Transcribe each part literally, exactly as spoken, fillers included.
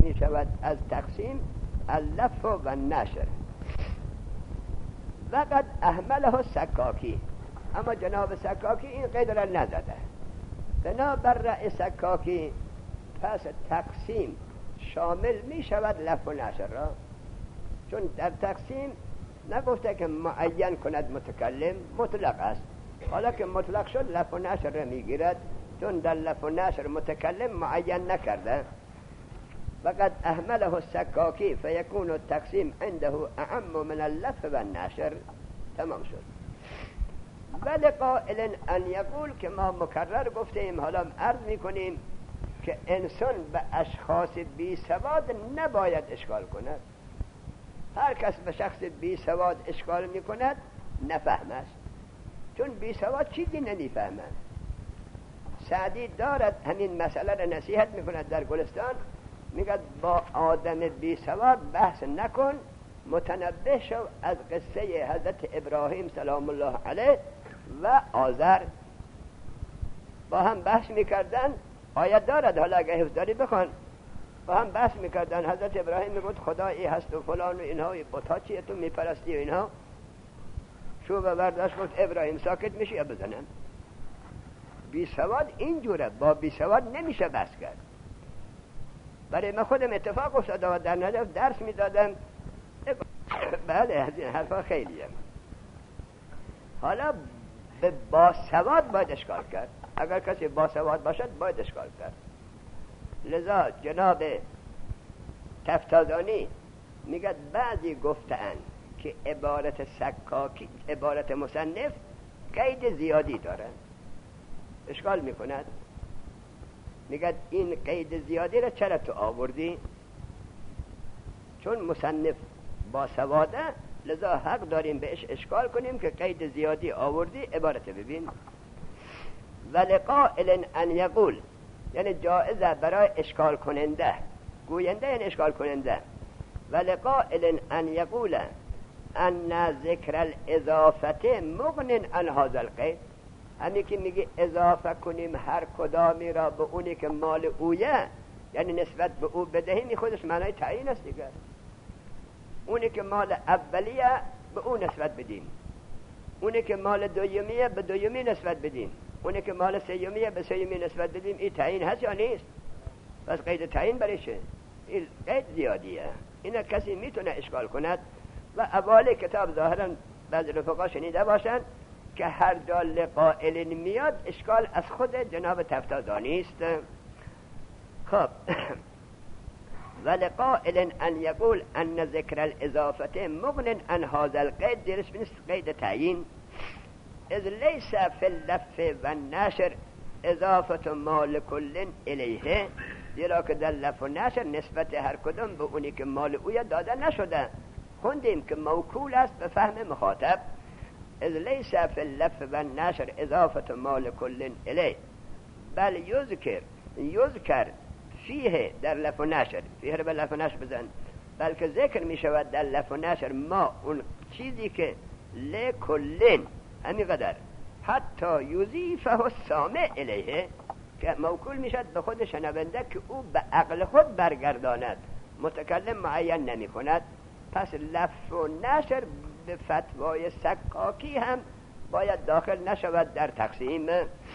می شود از تقسیم اللف و نشر. وقد اهمله سکاکی، اما جناب سکاکی این قید را نزده. بنابر رأی سکاکی پس تقسیم شامل می شود لف و نشر را، چون در تقسیم نگفته که معین کند متکلم، مطلق است. حالا که مطلق شد لف و نشر را می گیرد، چون در لف و نشر متکلم معین نکرده. وقد اهمله السکاکی فیکون التقسیم عنده اعم من اللف و النشر. تمام شد. ولقائل ان یقول، که ما مکرر گفتیم، حالا عرض میکنیم که انسان به اشخاص بی سواد نباید اشکال کند. هر کس به شخص بی سواد اشکال میکند نفهمش، چون بی سواد چیزی نمیفهمد. سعدی دارد همین مسئله را نصیحت میکند در گلستان، میگه با آدم بی سواد بحث نکن، متنبه شو از قصه حضرت ابراهیم سلام الله علیه و آذر. با هم بحث میکردن، آیت دارد، حالا اگه حفظ داری بخوان. با هم بحث میکردن، حضرت ابراهیم میگفت خدایی هست و فلان و اینها، بتا چیه تو میپرستی و اینها. شو و برداشت گفت ابراهیم ساکت میشی یا بزنم؟ بی سواد اینجوره، با بی سواد نمیشه بحث کرد. برای من خودم اتفاق افتاد و در نجف درس میدادم. بله از این حرفا خیلیه. حالا به باسواد باید اشکال کرد. اگر کسی باسواد باشد باید اشکال کرد. لذا جناب تفتازانی میگه بعضی گفتن که عبارت سکاکی، عبارت مصنف قید زیادی داره، اشکال میکند. میگه این قید زیادی را چرا تو آوردی؟ چون مصنف با سواده، لذا حق داریم بهش اشکال کنیم که قید زیادی آوردی، عبارت ببین. ولقائل ان یقول، یعنی جائزه برای اشکال کننده، گوینده یعنی اشکال کننده. ولقائل ان یقول ان ذکر الاضافه مغن عن هذا القید، همین که میگه اضافه کنیم هر کدامی را به اونی که مال اویه، یعنی نسبت به او بدهیم، این خودش معنای تعیین است دیگر. اونی که مال اولیه به اون نسبت بدیم، اونی که مال دومیه به دومی نسبت بدیم، اونی که مال سیومیه به سیومی نسبت بدیم. این تعیین هست یا نیست؟ پس قید تعیین برایشه، این قید زیادیه. اینا کسی میتونه اشکال کند. و اول کتاب ظاهرا بعضی رفقا شنیده باشن که هر جا لقائل میاد اشکال از خود جناب تفتازانی است. خب ولقائل ان یقول ان ذکر الاضافه مغن عن هذا القید، دیرش بنست قید تعیین. اذ لیس فی اللف و النشر اضافه مال کل الیه، زیرا که در لف و نشر نسبت هر کدام به اونی که مال اوی داده نشده. خوندیم که موکول است به فهم مخاطب. اذ لیس فی اللف و النشر اضافه مال کل الیه بل یذکر یذکر فیه، در لف و نشر، فیه رو به لف و نشر بزن، بلکه ذکر می شود در لف و نشر ما اون چیزی که لکلن، همین قدر، حتی یضیفه السامع الیه، که موکول می شود به خود شنونده که او به عقل خود برگرداند، متکلم معین نمی کند. پس لف و نشر به فتوای سکاکی هم باید داخل نشود در تقسیم.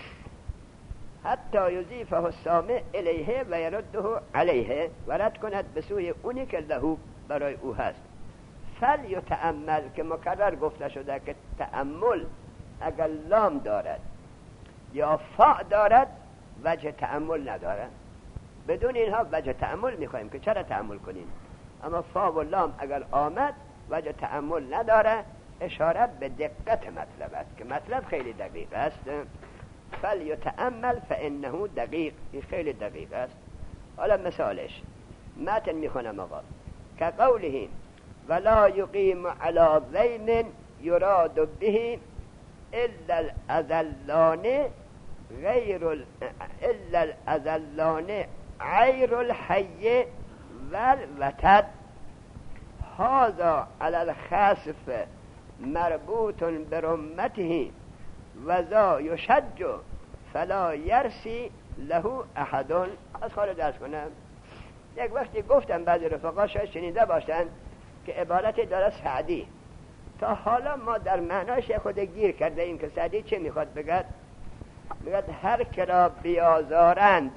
حتی یضیفه السامع الیه و یرده علیه، و رد کند به سوی اونی که لهو برای او هست. فل یتأمل، که مکرر گفته شده که تأمل اگر لام دارد یا فاء دارد وجه تأمل ندارد. بدون اینها وجه تأمل میخوایم که چرا تأمل کنیم، اما فاء و لام اگر آمد وجه تأمل نداره. اشاره به دقت مطلب است که مطلب خیلی دقیق است. فلیتأمل فانه دقیق، این خیلی دقیق است. حالا مثالش متن میخونم آقا، که قوله ولا یقیم علی ذیم یراد به الا الازلان غیر ال... الا الازلان غیر الحی والوتد، هذا علی الخسف مربوط برمته و ذا یشج فلا یرسی له احد. از خارج درس کنم. یک وقتی گفتم بعضی رفقا شاید شنیده باشن که عبارتی داره سعدی، تا حالا ما در معناش خود گیر کرده ایم که سعدی چه میخواد بگد؟ میگد هر که را بیازارند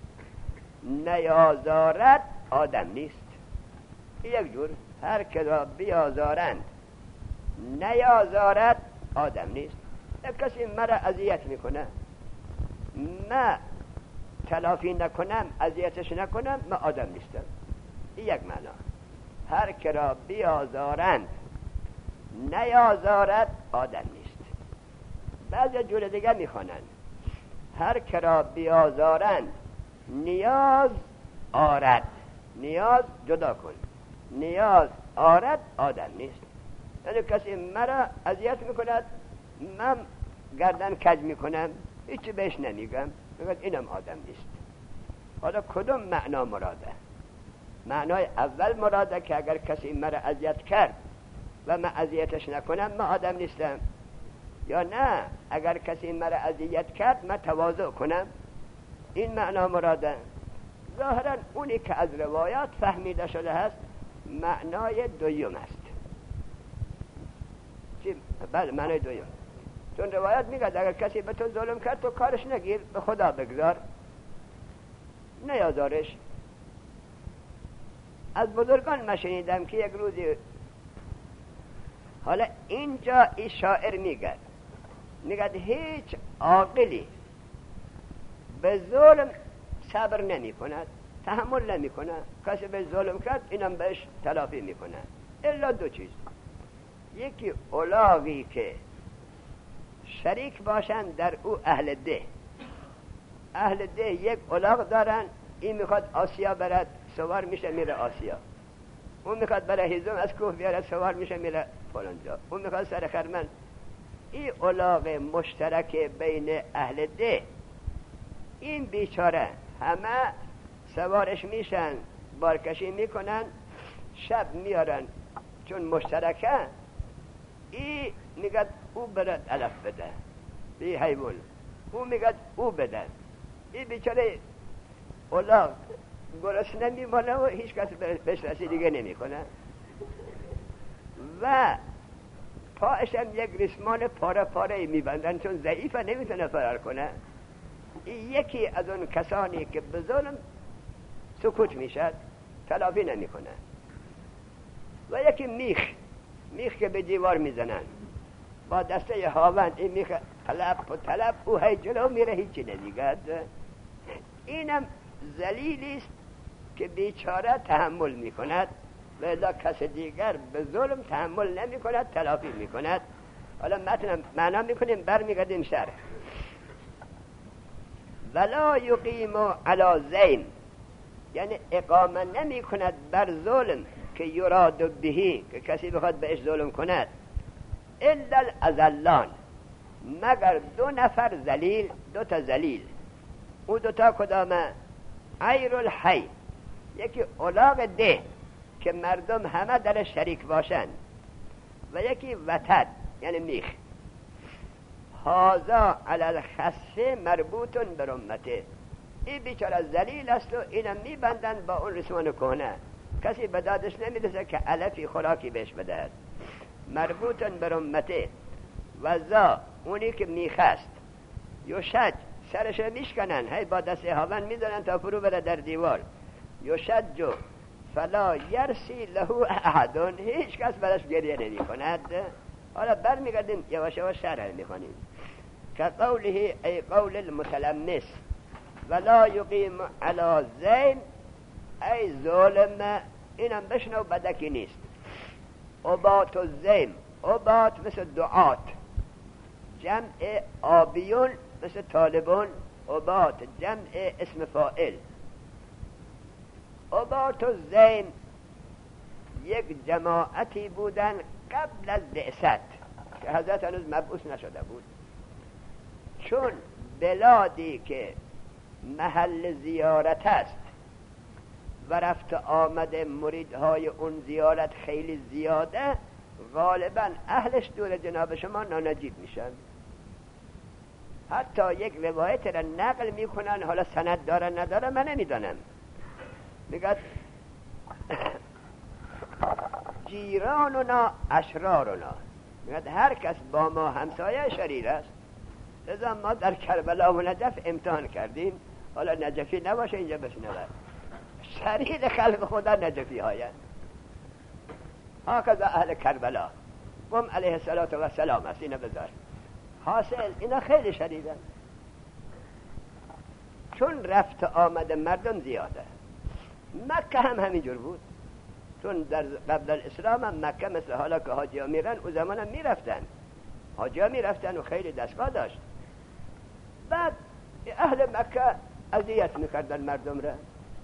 نیازارد آدم نیست. یک جور هر که را بیازارند نیازارد آدم نیست. یک کسی مرا اذیت میکنه، من تلافی نکنم، اذیتش نکنم، من آدم نیستم. این یک معنا. هر که را بیازارند نیازارد آدم نیست. بعضی جور دیگه میخوانند هر که را بیازارند نیاز آرد. نیاز جدا کن، نیاز آرد آدم نیست. یعنی کسی مرا اذیت میکند، من گردن کج میکنم، هیچی بهش نمیگم، میگم اینم آدم نیست. حالا کدوم معنا مراده؟ معنای اول مراده که اگر کسی مرا اذیت کرد و من اذیتش نکنم من آدم نیستم، یا نه اگر کسی مرا اذیت کرد من تواضع کنم، این معنا مراده. ظاهرا اونی که از روایات فهمیده شده هست معنای دویم است. چی؟ بله معنای دویم. چون روایات میگه اگر کسی به تو ظلم کرد تو کارش نگیر، به خدا بگذار، نیازارش. از بزرگان من شنیدم که یک روزی، حالا اینجا این شاعر میگه میگه هیچ عاقلی به ظلم صبر نمی کند، تحمل نمی کند. کسی به ظلم کرد اینم بهش تلافی می کند، الا دو چیز. یکی اولاغی که شریک باشند در او اهل ده. اهل ده یک اولاغ دارن، این میخواد آسیا برد سوار میشه میره آسیا، اون میخواد برای هیزم از کوه بیارد سوار میشه میره فلانجا، اون میخواد سر خرمن. این اولاغ مشترک بین اهل ده، این بیچاره همه سوارش میشن، بارکشی میکنن، شب میارن چون مشترکه. این میگد او برد علف بده بی حیوان، او میگد او بده. این بیچاره اولاغ گرسنه میمانه و هیچ کس بهش رسیدگی نمیکنه و پایشم یک ریسمان پاره پاره میبندن چون ضعیفه نمیتونه فرار کنه. این یکی از اون کسانی که به ظلم سکوت میشد، تلافی نمیکنه. و یکی میخ، میخ که به دیوار میزنن با دسته هاوند، این میخ طلب و طلب، او هی جلو میره هیچی نمیگد. اینم ذلیلی است که بیچاره تحمل میکند و الا کس دیگر به ظلم تحمل نمیکند، تلافی میکند. حالا متن معنا میکنیم برمیگردیم سر. ولا یقیم علی زیم، یعنی اقامه نمی کند بر ظلم که یراد بهی، که کسی بخواد بهش ظلم کند، الا الازلان، مگر دو نفر ذلیل، دو تا ذلیل. او دو تا کدامه؟ عیر الحی، یکی اولاغ ده که مردم همه در شریک باشند، و یکی وتد یعنی میخ. هازا علی الخصه مربوطن بر امته، این بیچاره ذلیل است و اینم میبندن با اون رسمان کهنه، کسی به دادش نمیرسه که علفی خوراکی بهش بدهد. مربوطن بر امته. و ذا اونی که میخ است، یشج سرش میشکنن، هی با دست هاون میدونن تا فرو بره در دیوار. یشجو فلا یرسی له احد، هیچ کس برش گریه نمی کند. حالا برمیگردیم یواش یواش شرح میخوانیم. که قوله ای قول المتلمس ولا یقیم علی زیم، ای ظلم، اینم بشنو بدکی نیست. عبات و زیم، عبات مثل دعات، جمع آبیون مثل طالبون، عبات جمع اسم فاعل. عبات و زیم یک جماعتی بودن قبل از بعثت که حضرت هنوز مبعوث نشده بود. چون بلادی که محل زیارت است و رفت آمد مریدهای اون زیارت خیلی زیاده، غالبا اهلش دور جناب شما نانجیب میشن. حتی یک روایت را نقل میکنن، حالا سند داره نداره من نمیدانم، میگه جیراننا اشرارنا، میگه هر کس با ما همسایه شریر است. لذا ما در کربلا و نجف امتحان کردیم، حالا نجفی نباشه اینجا بشنود، شریر خلق خدا نجفی هایند. هکذا اهل کربلا قم علیه السلام است، اینو بذار. حاصل اینا خیلی شدیدن، چون رفت آمد مردم زیاده. مکه هم همینجور بود، چون در قبل الاسلام هم مکه مثل حالا که حاجی ها میرن، او زمان هم میرفتن، حاجی ها میرفتن و خیلی دستگاه داشت. بعد اهل مکه اذیت میکردن مردم را،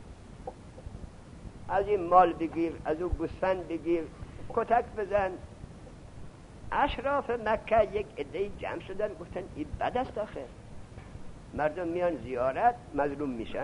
از این مال بگیر، از اون گوسفند بگیر، کتک بزن. اشراف مکه یک عده جمع شدن، گفتن این بد است آخر، مردم میان زیارت مظلوم میشن،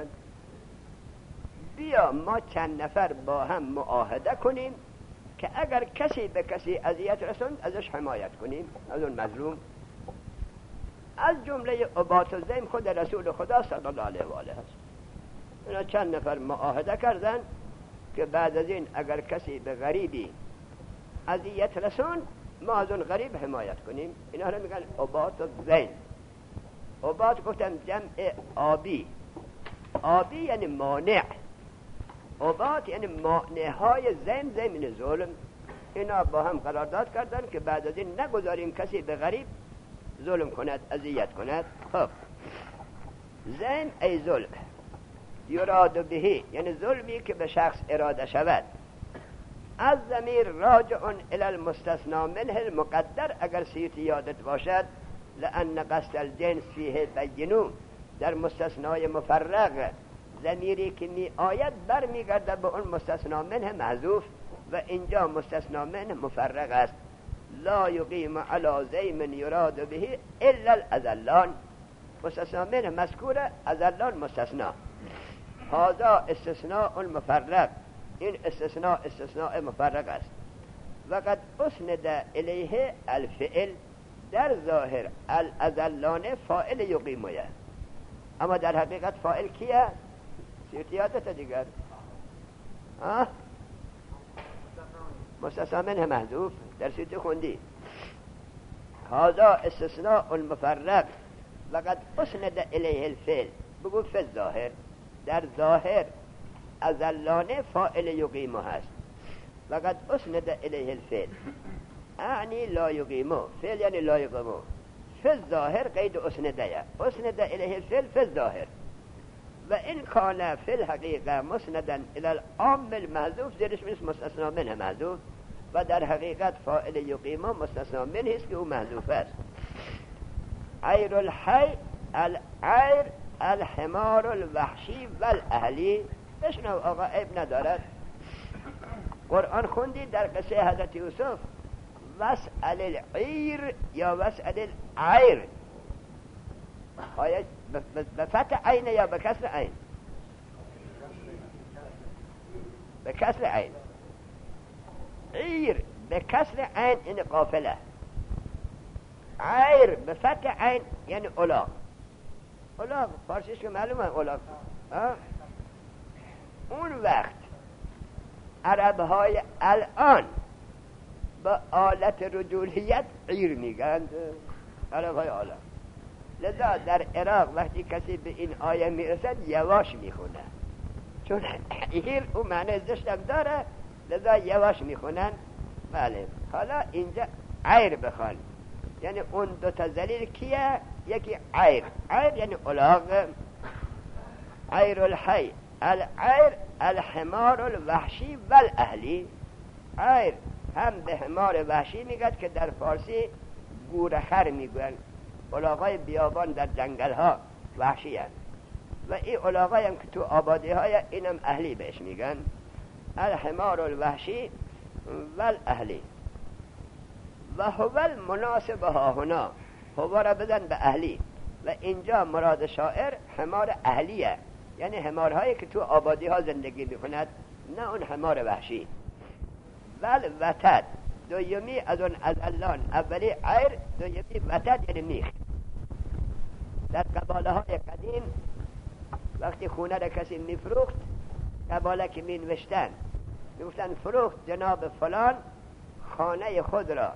بیا ما چند نفر با هم معاهده کنیم که اگر کسی به کسی اذیت رسوند ازش حمایت کنیم، از اون مظلوم. از جمله عباد و زیم خود رسول خدا صلی الله علیه و آله است. اینا چند نفر معاهده کردن که بعد از این اگر کسی به غریبی اذیت رسوند ما از اون غریب حمایت کنیم. اینا رو میگن عباد و زیم. عباد گفتن جمع آبی، آبی یعنی مانع، عباد یعنی مانع های زیم، زیم یعنی ظلم. اینا با هم قرارداد کردن که بعد از این نگذاریم کسی به غریب ظلم کند، اذیت کند. خب زیم ای ظلم، یراد بهی یعنی ظلمی که به شخص اراده شود. از ضمیر راجع الی المستثنا منه المقدر، اگر سیتی یادت باشد، لأن قصد الجنس فیه بینون، در مستثنای مفرق ضمیری که می آید بر می گرده به اون مستثنا منه محذوف، و اینجا مستثنا منه مفرق است. لا یقیم علی زیم یراد به الا الازلان، مستثنا منه مذکوره، ازلان مستثنا. هذا استثناء المفرق، این استثناء استثناء مفرق است. وقد اسند الیه الفعل، در ظاهر الازلان فاعل یقیمه، اما در حقیقت فاعل کیه؟ سیرتیاتت دیگر ها؟ مستثنا منه محذوف، در سیرتی خوندی. هذا استثناء المفرق وقد اسند الیه الفعل، بگو فی الظاهر، در ظاهر ازلانه فاعل یقیمه هست. وقد اسند الیه الفعل اعنی لا یقیمه، فعل یعنی لا یقیمه. فی الظاهر قید اسنده، اسند الیه الفعل فی الظاهر. و این کان فی الحقیقه مسندا الی العام المحذوف، زیرش میشه مستثنا منه محذوف، و در حقیقت فاعل یقیمه مستثنا منه است که او محذوف است. عیر الحی، العیر الحمار الوحشی والاهلی. بشنو آقا، عیب ندارد. قرآن خوندی در قصه حضرت یوسف، وسأل العیر یا وسأل العیر، آیا به فتح عین یا به کسر عین؟ به کسر عین. عیر به کسر عین این قافله، عیر به فتح عین یعنی الاغ. الاغ فارسیش که معلومه الاغ. اون وقت عرب های الان با آلت رجولیت عیر میگند، عرب های الان. لذا در عراق وقتی کسی به این آیه میرسد یواش میخونه، چون عیر اون معنی زشتم داره، لذا یواش میخونن. بله، حالا اینجا عیر بخوان، یعنی اون دو تا ذلیل کیه؟ یکی عیر، عیر یعنی الاغ. عیر الحی، العیر الحمار الوحشی والاهلی. عیر هم به حمار وحشی میگد که در فارسی گورخر میگن، الاغای بیابان در جنگل ها وحشی هست، و این الاغای هم که تو آبادی های اینم اهلی بهش میگن. الحمار الوحشی والاهلی. و هو المناسب ها هنا، هو را بزن به اهلی، و اینجا مراد شاعر حمار اهلیه، یعنی حمارهایی که تو آبادی ها زندگی میکند، نه اون حمار وحشی. ول وتد، دویمی از اون ازلان، اولی عیر، دویمی وتد یعنی میخ. در قباله های قدیم وقتی خونه را کسی میفروخت قباله که می نوشتن می گفتن فروخت جناب فلان خانه خود را،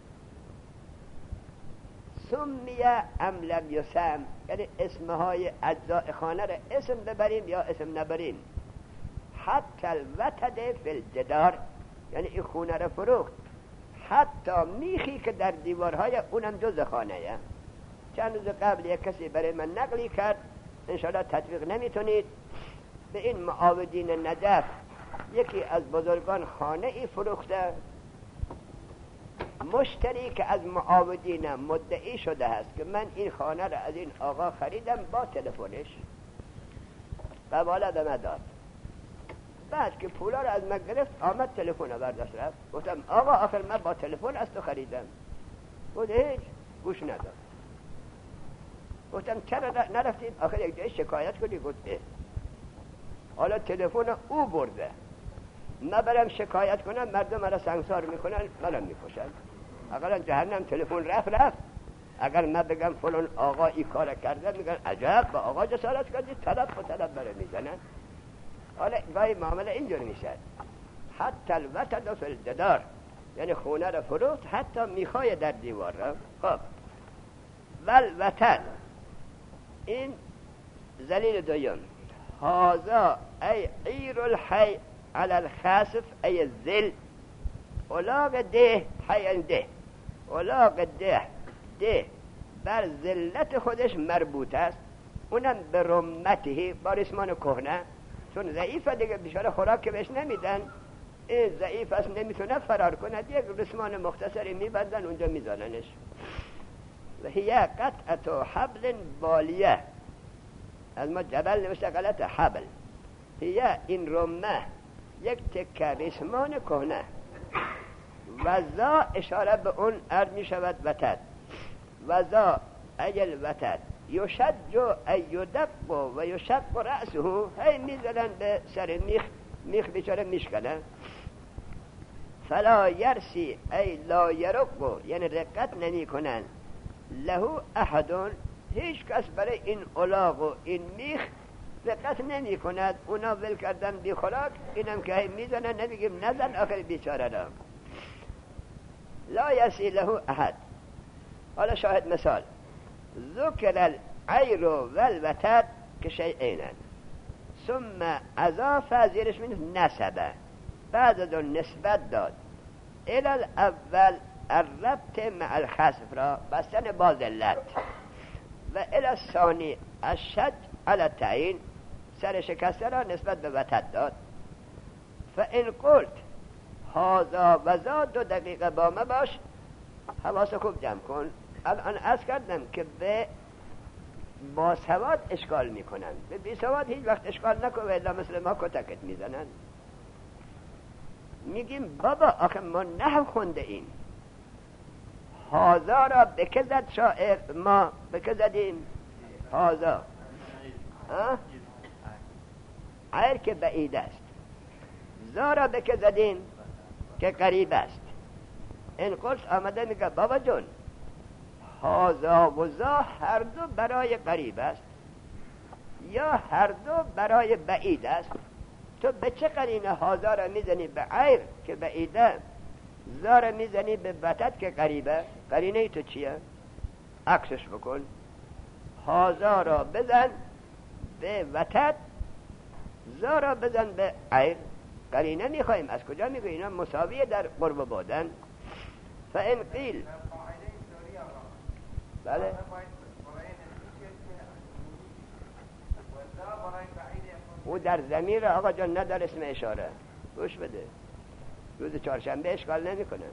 سمیه ام لم یسم، یعنی اسمهای اجزاء خانه را اسم ببریم یا اسم نبریم. حتی الوتد فی الجدار، یعنی این خونه را فروخت حتی میخی که در دیوارهای اونم جز خانه. چند روز قبل یک کسی برای من نقلی کرد، انشاءالله تطبیق نمیتونید، به این معاودین نجف یکی از بزرگان خانه ای فروخته، مشتری که از معاودین مدعی شده است که من این خانه را از این آقا خریدم با تلفنش، قباله به من داد. بعد که پولا را از من گرفت آمد تلفن را برداشت رفت. گفتم آقا آخر من با تلفن از تو خریدم. گفت هیچ، گوش نداد. گفتم چرا نرفتید آخر یک جای شکایت کنی؟ گفت اه. حالا تلفن او برده، من برم شکایت کنم مردم مرا سنگسار میکنن، منم میکشن. اگر جهنم تلفن رفت رفت. اگر من بگم فلان آقا این کار کرده، میگن عجب با آقا جسارت کردی، طلب و طلب برای میزنن. حالا گاهی معامله اینجور میشه. حتی الوتد فی الجدار، یعنی خونه را فروخت حتی میخای در دیوار را. خب والوتد، این ذلیل دویم. هذا ای عیر الحی علی الخاسف ای الذل، الاغ ده حی ده، الاغ ده ده بر ذلت خودش مربوط است، اونم به رمته، با رسمان کهنه، چون ضعیفه دیگه، بیچاره خوراک که بهش نمیدن، این ضعیف است نمیتونه فرار کنه، یک رسمان مختصری میبندن اونجا میزننش. و هی قطعه حبل بالیه، از ما جبل نوشته غلط حبل، هی این رمه یک تکه رسمان کهنه، و ذا اشاره به اون ارد می شود وتد، و ذا ایل وتد یشج ای یدق و یشق رأسه، هی میزنن به سر میخ، میخ بیچاره میشکنه. فلا یرسی ای لا یرق، یعنی رقت نمی کنن، لهو احدون، هیچ کس برای این الاغ و این میخ رقت نمی کند، اونا ول کردن بی خوراک، اینم که هی میزنن، نمیگیم نزن آخر بیچاره را. لا یرسی لهو احد. حالا شاهد مثال، ذکر العیر والوتد که شیئینن، ثم اضاف، زیرش من نسبه، بعد از اون نسبت داد، الى الاول الربط مع الخسف را، بستن با ذلت، و الى الثانی الشج على التعیین، سر شکسته را نسبت به وتد داد. فان قلت هذا و ذا، دو دقیقه با ما باش، حواس خوب جمع کن. الان عرض کردم که به با سواد اشکال میکنن، به بی سواد هیچ وقت اشکال نکن، و الا مثل ما کتکت میزنن. میگیم بابا آخه ما نحو خونده این هازا را به که زد شاعر، ما به که زدیم هازا؟ عیر که بعید است، زا را به که زدیم که قریب است. این قلت آمده میگه بابا جون هازا و زا هر دو برای قریب است یا هر دو برای بعید است. تو به چه قرینه هازا را میزنی به عیر که بعیده، زا را میزنی به وتد که قریبه؟ قرینه تو چیه؟ عکسش بکن، هازا را بزن به وتد، زا را بزن به عیر. قرینه میخوایم، از کجا میگه اینا مساویه در قرب بودن؟ فان قیل، بله او در ضمیر آقا جان ندار اسم اشاره، گوش بده، روز چهارشنبه اشکال نمی کنن.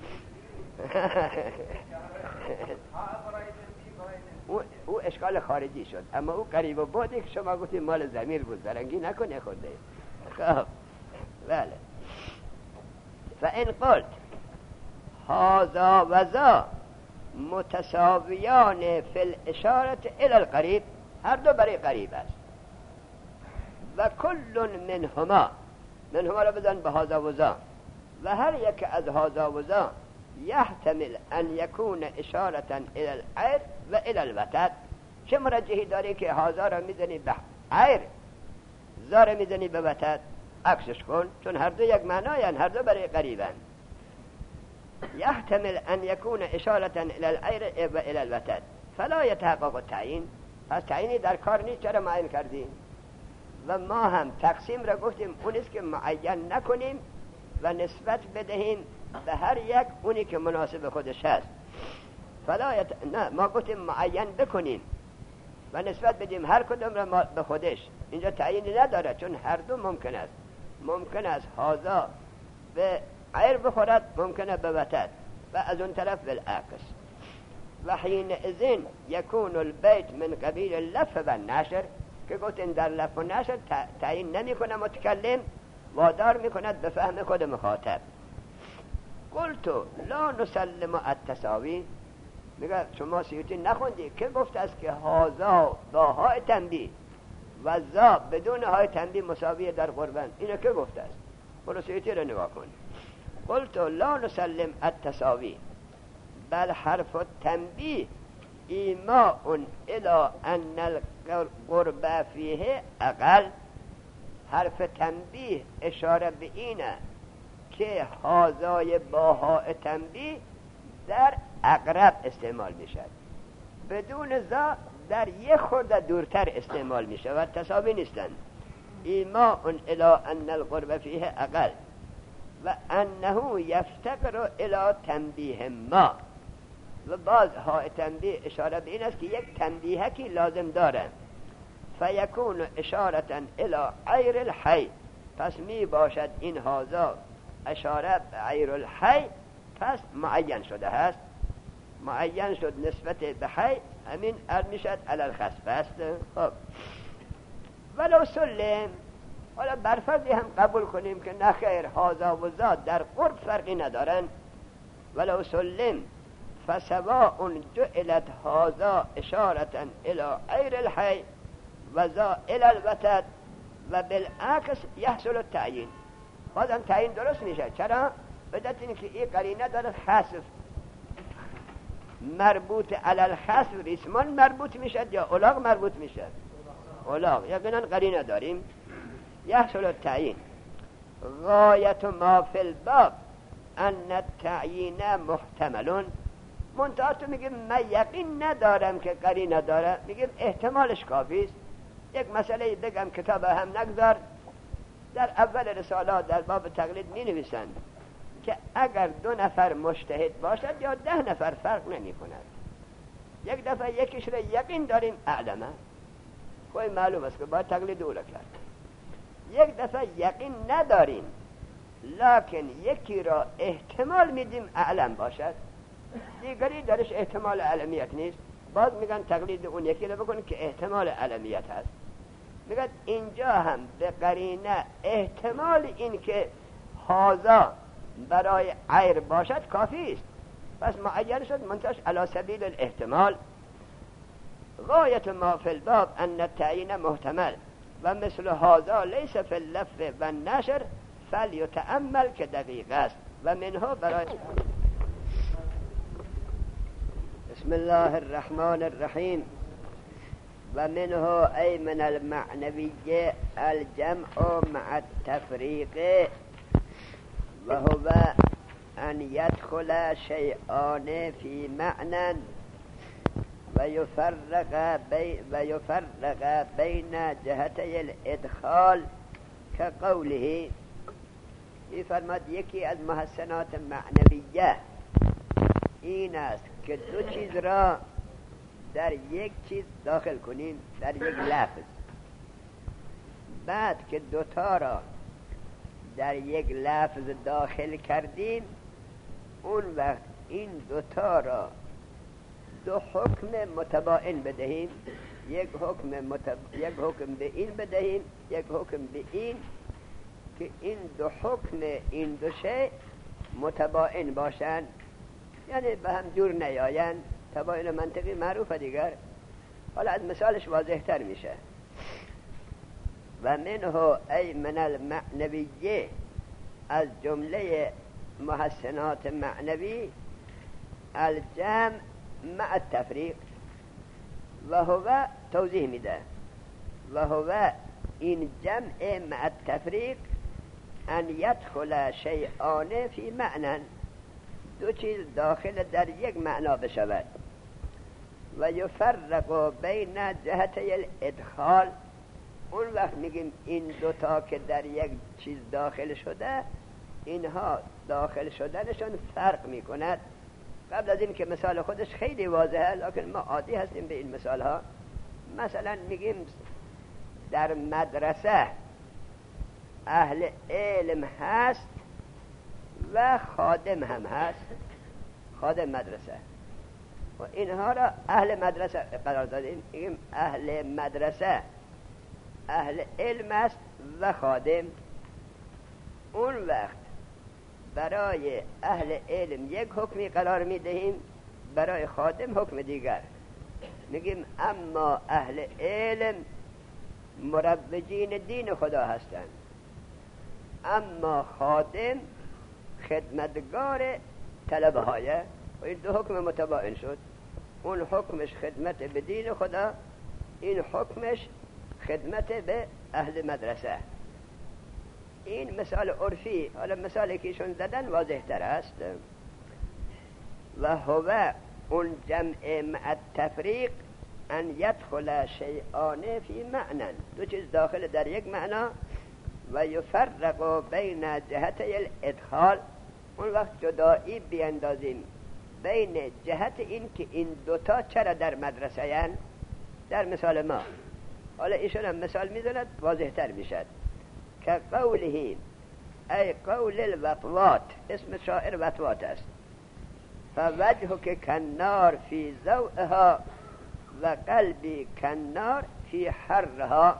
او, او اشکال خارجی شد، اما او قریب و بودی که شما گفتیم مال ضمیر بود، درنگی نکنه خورده. خب بله. فان قلت هذا و ذا متساویان فی الاشاره الی القریب، هر دو برای قریب است. و کل منهما، منهما را بزن به هذا و ذا، و هر یک از هذا و ذا یحتمل ان یکون اشاره الی العیر و الی الوتد. چه مرجحی داری که هذا را میزنی به عیر، زار میزنی به وتد عکسش کن، چون هر دو یک معنایان، هر دو برای قریبن. یحتمل ان یکون اشارتا الى العیر و الى الوتد فلا یتحقق التعیین. پس تعیینی در کار نیست، چرا معین کردیم؟ و ما هم تقسیم را گفتیم اونیست که معین نکنیم و نسبت بدهیم به هر یک اونی که مناسب خودش هست. فلا یت... نه ما گفتیم معین بکنیم و نسبت بدیم هر کدوم را به خودش. اینجا تعیینی نداره، چون هر دو ممکن است. ممکن است هازا به عیر بخورد، ممکنه به وتد، و از اون طرف بالعکس. و حین ازین یکون البیت من قبیل لف و نشر، که گفتیم در لف و نشر تعیین نمی کنه متکلم، وادار می کند به فهم خود مخاطب. قلتو لا نسلم التساوی. میگه شما سیوطی نخوندی که گفت است که هازا با های تنبیه و زا بدون های تنبیه مساویه در قربن. اینو که گفت است؟ برو سیوطی رو نگاه کن. قلتو لا نسلم التساوی بل حرف التنبیه ایماء الى ان القرب فیه اقل. حرف تنبیه اشاره به اینه که هازای باهای تنبیه در اقرب استعمال میشد، بدون زا در یک خورده دورتر استعمال میشه و تساوی نیستن. ایماء الى ان القرب فیه اقل و انه یفتقر الى تنبیه ما. و باز ها تنبیه اشاره به این است که یک تنبیه که لازم داره. فیکون اشارتا الى عیر الحی، پس می باشد این هازا اشاره به عیر الحی، پس معین شده هست. معین شد نسبت به حی، همین ار میشد علی الخصف است. خب ولو سلم، حالا برفرضی هم قبول کنیم که نخیر هازا و زا در قرب فرقی ندارن. ولو سلم فسواء جعلت هازا اشارتا الى عیر الحی و زا الى الوتد و بالعکس یحصل التعیین. بازم تعیین درست میشه. چرا؟ بدت این که این قرینه داره خصف مربوط علی الخصف ریسمان مربوط میشه یا الاغ مربوط میشه؟ الاغ. یقینا قرینه داریم. یحصل التعیین. غایت ما فی الباب ان التعیین محتملون. منتها تو میگیم من یقین ندارم که قرینه داره، میگیم احتمالش کافی است. یک مسئله بگم کتاب هم نگذار، در اول رسالات در باب تقلید می نویسند که اگر دو نفر مجتهد باشد یا ده نفر فرق نمی کند. یک دفعه یکیش را یقین داریم اعلمه، کوئی معلوم است که باید تقلید اولا کرد. یک دفعه یقین نداریم لکن یکی را احتمال میدیم اعلم باشد، دیگری درش احتمال علمیت نیست، باز میگن تقلید اون یکی را بکنید که احتمال علمیت هست. میگن اینجا هم به قرینه احتمال این که هازا برای عیر باشد کافی است، پس معین شد منتش علی سبیل الاحتمال. غایت ما فی الباب ان التعیین محتمل و مثل هازا لیس فی اللف و نشر فلیتأمل که دقیق است و منها برای. بسم الله الرحمن الرحیم. و منه ای من المعنویه الجمع مع التفریق و هو ان يدخل شیئان فی معنى و یفرق بی و یفرق بین جهتی الادخال که قوله. این فرماد یکی از محسنات معنویه این است که دو چیز را در یک چیز داخل کنیم، در یک لفظ. بعد که دوتا را در یک لفظ داخل کردیم، اون وقت این دوتا را دو حکم متباین بدهیم. یک حکم متب... یک حکم به این بدهیم، یک حکم به این، که این دو حکم این دو شی متباین باشند، یعنی به هم جور نیاین. تباین منطقی معروفه دیگر، حالا از مثالش واضح تر میشه. و منه ای من المعنویه، از جمله محسنات معنوی الجمع مع التفریق. و هو توضیح میده. و هو این جمع مع التفریق ان یدخل شیئان فی معنی، دو چیز داخل در یک معنا بشود. و یفرق بین جهتی الادخال، اون وقت میگیم این دوتا که در یک چیز داخل شده، اینها داخل شدنشون فرق میکند. قبل از این که مثال خودش خیلی واضحه، لکن ما عادی هستیم به این مثال ها. مثلا میگیم در مدرسه اهل علم هست و خادم هم هست، خادم مدرسه، و اینها را اهل مدرسه قرار دادیم. میگیم اهل مدرسه اهل علم است و خادم. اون وقت برای اهل علم یک حکمی قرار میدهیم، برای خادم حکم دیگر. میگیم اما اهل علم مروجین دین خدا هستند، اما خادم خدمتگار طلبه های. و این دو حکم متباین شد. اون حکمش خدمت به دین خدا، این حکمش خدمت به اهل مدرسه. این مثال عرفی. حالا مثالی که ایشون زدن واضح تر است. و هو اون جمع مع التفریق ان یدخل شیئان فی معنی، دو چیز داخل در یک معنا. و یفرق بین جهتی الادخال، اون وقت جدایی بیندازیم بین جهت این که این دوتا چرا در مدرسه ین. در مثال ما حالا ایشون هم مثال میزند واضح تر میشد. که قوله ای قول الوطوات، اسم شاعر وطوات است. فوجه که کنار فی ضوئها و قلبی کنار فی حرها.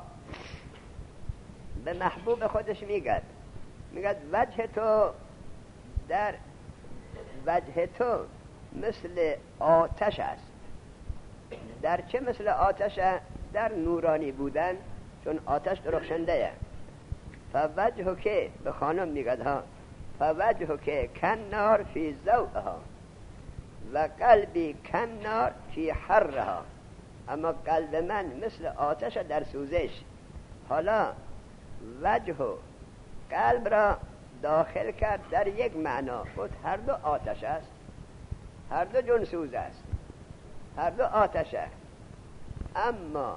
به محبوب خودش میگد میگد وجه تو در وجه تو مثل آتش است. در چه مثل آتش؟ در نورانی بودن، چون آتش درخشنده. فوجه که به خانم میگد ها، فوجه که کنار فی ضوئها و قلبی کنار فی حرها. اما قلب من مثل آتش در سوزش. حالا وجه و قلب را داخل کرد در یک معنا، خود هر دو آتش است، هر دو جون سوز است، هر دو آتشه. اما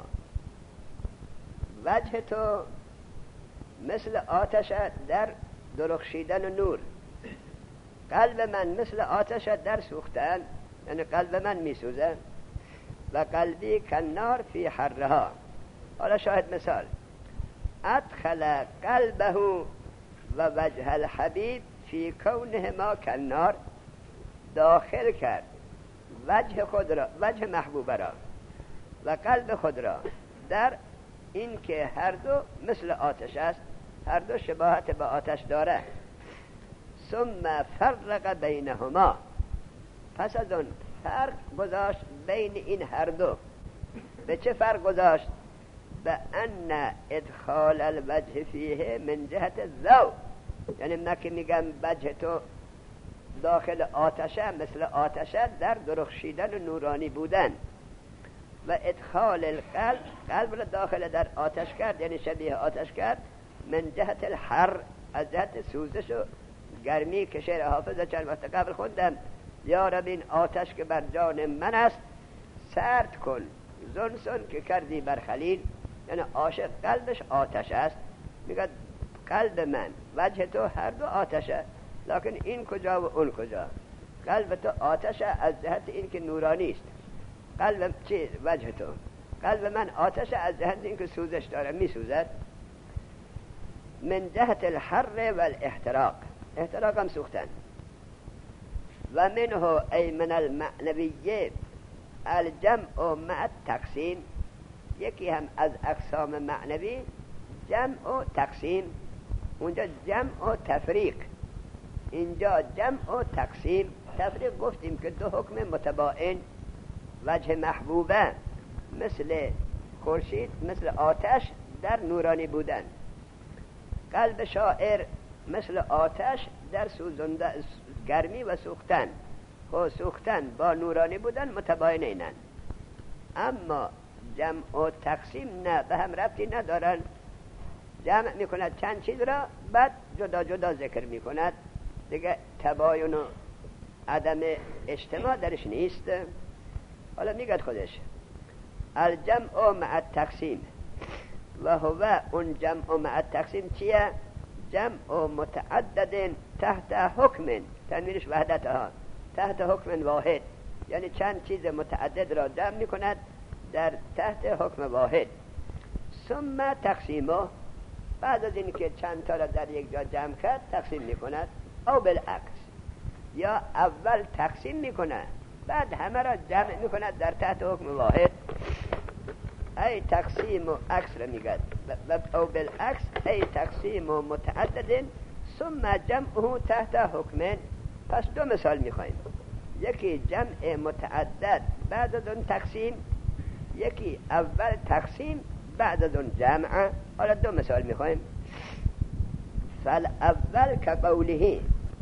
وجه تو مثل آتش در درخشیدن و نور، قلب من مثل آتش در سوختن، یعنی قلب من می سوزه. و قلبی کنار فی حرها. حالا شاهد مثال. ادخل قلبه و وجه الحبیب فی کونه ما کنار، داخل کرد وجه خود را، وجه محبوب را و قلب خود را در این که هر دو مثل آتش است، هر دو شباهت به آتش داره. ثم فرق بینهما، پس از اون فرق گذاشت بین این هر دو. به چه فرق گذاشت؟ به ان ادخال الوجه فیه من جهت الضوء، یعنی من که میگم وجه تو داخل آتشه مثل آتشه در درخشیدن و نورانی بودن، و ادخال القلب، قلب را داخل در آتش کرد، یعنی شبیه آتش کرد، من جهت الحر، از جهت سوزش و گرمی که شعر حافظ چند وقت قبل خوندم. یا رب این آتش که بر جان من است سرد کن زنسون که کردی بر خلیل. یعنی عاشق قلبش آتش است. میگه قلب من وجه تو هر دو آتشه، لکن این کجا و اون کجا؟ قلب تو آتشه از جهت این که نورانی است. قلب چی؟ وجه تو. قلب من آتشه از جهت این که سوزش داره، می سوزد. من جهت الحر و الاحتراق، احتراق هم سوختن. و منه ای من المعنویه الجمع مع التقسیم، یکی هم از اقسام معنوی جمع و تقسیم. اونجا جمع و تفریق، اینجا جمع و تقسیم. تفریق گفتیم که دو حکم متباین. وجه محبوبه مثل خورشید، مثل آتش در نورانی بودن. قلب شاعر مثل آتش در سوزنده گرمی و سوختن. خب سوختن با نورانی بودن متباینینن. اما جمع و تقسیم نه، به هم ربطی ندارن. جمع میکند چند چیز را، بعد جدا جدا ذکر میکند. دیگه تباین و عدم اجتماع درش نیست. حالا میگه خودش الجمع مع التقسیم و هو اون جمع مع التقسیم چیه؟ جمع متعدد تحت حکم، تنوینش وحدتها، تحت حکم واحد، یعنی چند چیز متعدد را جمع میکند در تحت حکم واحد. ثم تقسیمه، بعد از این که چند تا را در یک جا جمع کرد تقسیم میکند. او بالعکس، یا اول تقسیم میکند بعد همه را جمع میکند در تحت حکم واحد. ای تقسیم و عکس را میگد. او بالعکس ای تقسیم و متعدد ثم جمعه تحت حکم. پس دو مثال میخوایم، یکی جمع متعدد بعد از اون تقسیم، یکی اول تقسیم بعد از اون جمع. حالا دو مثال میخوایم. فالاول كقوله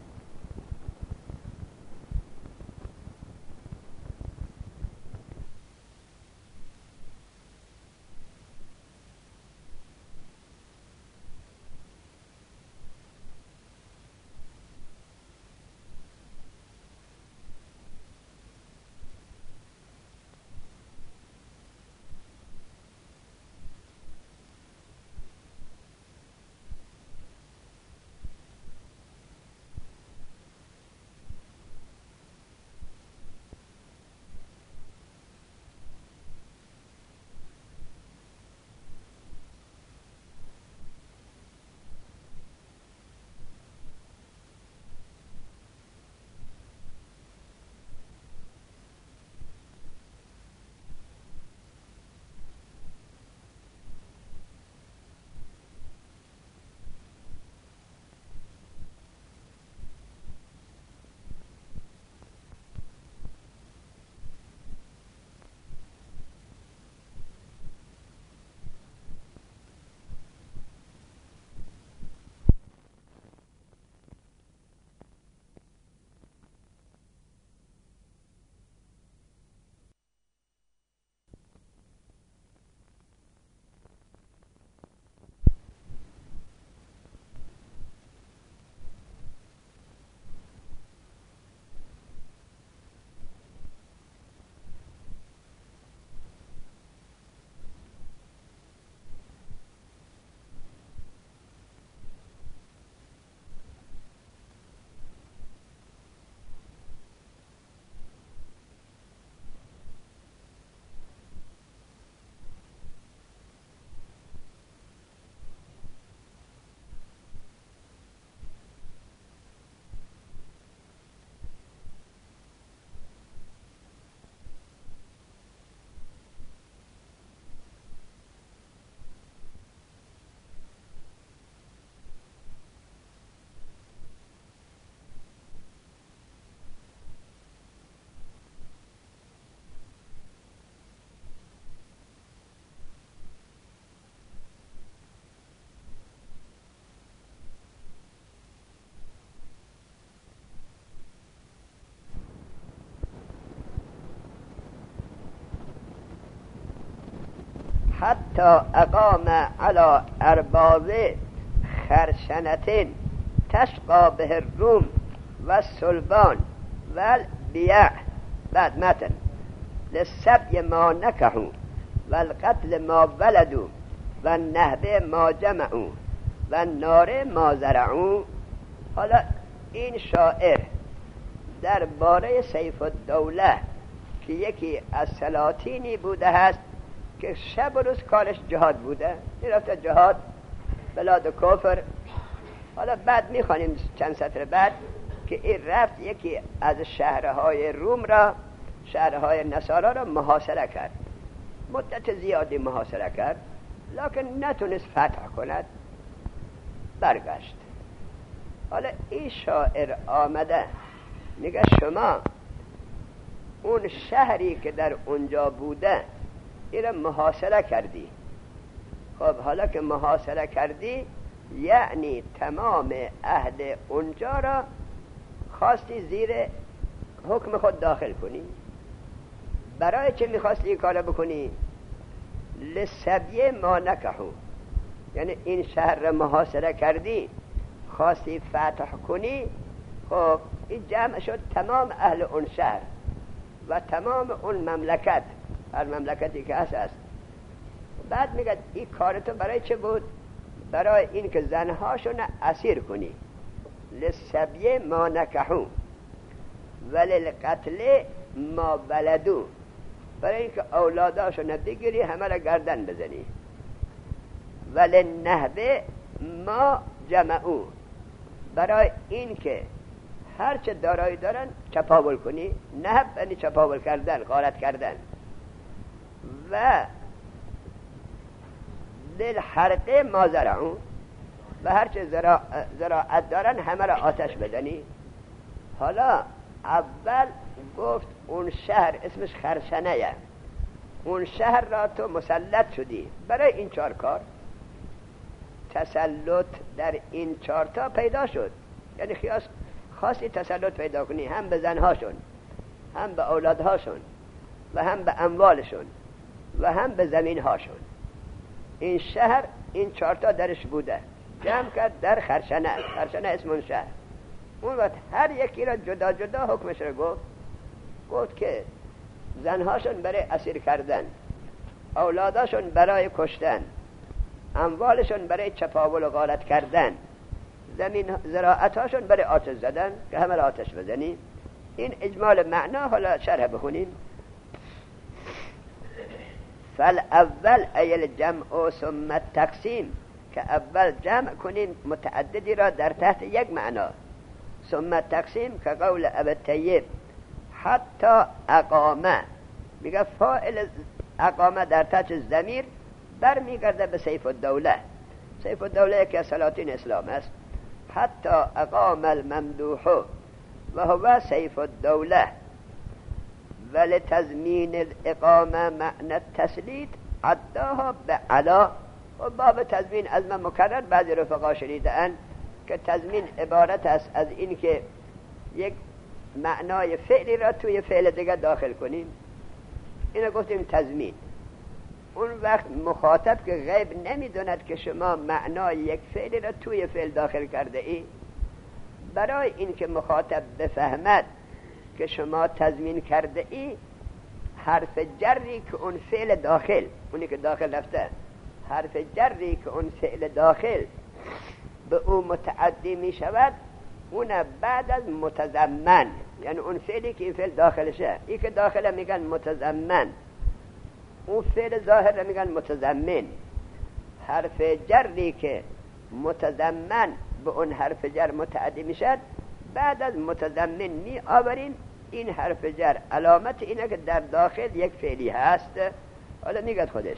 حتی اقام على ارباز خرشنة تشقى به الروم و السلبان و البیع. بعد متن للسبی ما نکحوا و القتل ما ولدوا و النهب ما جمعوا و النار ما زرعوا. حالا این شاعر در باره سیف الدوله که یکی از سلاطینی بوده هست که شب و روز کارش جهاد بوده، میرفته جهاد بلاد و کفر. حالا بعد میخوانیم چند سطر بعد که این رفت یکی از شهرهای روم را، شهرهای نصارا را محاصره کرد، مدت زیادی محاصره کرد، لکن نتونست فتح کند، برگشت. حالا این شاعر آمده میگه شما اون شهری که در اونجا بوده این را محاصره کردی. خب حالا که محاصره کردی یعنی تمام اهل اونجا را خواستی زیر حکم خود داخل کنی. برای چه میخواستی این کار بکنی؟ لسبیه ما نکحو، یعنی این شهر را محاصره کردی، خواستی فتح کنی، خب این جمع شد تمام اهل اون شهر و تمام اون مملکت، هر مملکتی که هست است. بعد میگه این کار تو برای چه بود؟ برای این که زنهاشون اسیر کنی. للسبی ما نکحو وللقتل ما ولدو، برای این که اولاداشون بگیری همه را گردن بزنی. وللنهب ما جمعو، برای این که هرچه دارایی دارن چپاول کنی. نهب یعنی چپاول کردن، غارت کردن. و للحرق ما زرعون، و هرچه زراعت دارن همه را آتش بدنی. حالا اول گفت اون شهر اسمش خرشنه، اون شهر را تو مسلط شدی برای این چهار کار. تسلط در این چهار تا پیدا شد، یعنی خیاس خاصی تسلط پیدا کنی، هم به زنهاشون، هم به اولادهاشون، و هم به اموالشون، و هم به زمینهاشون. این شهر این چهار تا درش بوده، جمع کرد در خرشنه. خرشنه اسم اون شهر. اون وقت هر یکی را جدا جدا حکمش را گفت. گفت که زنهاشون برای اسیر کردن، اولاداشون برای کشتن، اموالشون برای چپاول و غارت کردن، زمین زراعتاشون برای آتش زدن که همه را آتش بزنی. این اجمال معنا. حالا شرح بخونیم. فالاول ای الجمع ثم التقسیم، که اول جمع کنیم متعددی را در تحت یک معنا. ثم التقسیم که قول ابی طیب حتی اقامه، میگه فاعل اقامه در تحت ضمیر بر میگرده به سیف الدوله. سیف الدوله که سلاطین اسلام است. حتی اقام الممدوح و هو سیف الدوله ولتضمین الاقامه معنی التسلیط عداها به علا. و باب تضمین از من مکرر بعضی رفقا شنیدن که تضمین عبارت است از این که یک معنای فعلی را توی فعل دیگر داخل کنیم. اینو گفتیم تضمین. اون وقت مخاطب که غیب نمیدوند که شما معنای یک فعلی را توی فعل داخل کرده ای، برای این که مخاطب بفهمد که شما تضمین کرده ای، حرف جری که اون فعل داخل، اونی که داخل رفته، حرف جری که اون فعل داخل به او متعدی می شود، اون بعد از متضمن، یعنی اون فعلی که این فعل داخلشه، این که داخله میگن متضمن، اون فعل ظاهر میگن متضمن. حرف جری که متضمن به اون حرف جر متعدی میشد، بعد از متضمن می آوریم. این حرف جر علامت اینه که در داخل یک فعلی هست. حالا میگه خودش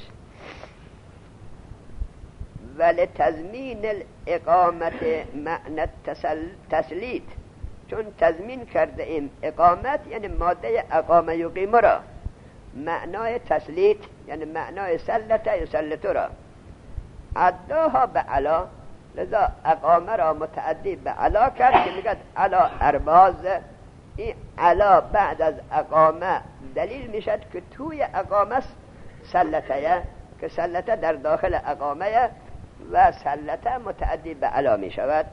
ولی تضمین الاقامت معنی تسلیط، چون تضمین کرده ایم اقامت یعنی ماده اقامه یقیم را، معنای تسلیط یعنی معنای سلطه یسلط را، عداها به علا، لذا اقامه را متعدی به علا کرد که میگه علا ارباز. این علا بعد از اقامه دلیل میشد که توی اقامه سلطه، که سلطه در داخل اقامه و سلطه متعدی به علا میشود.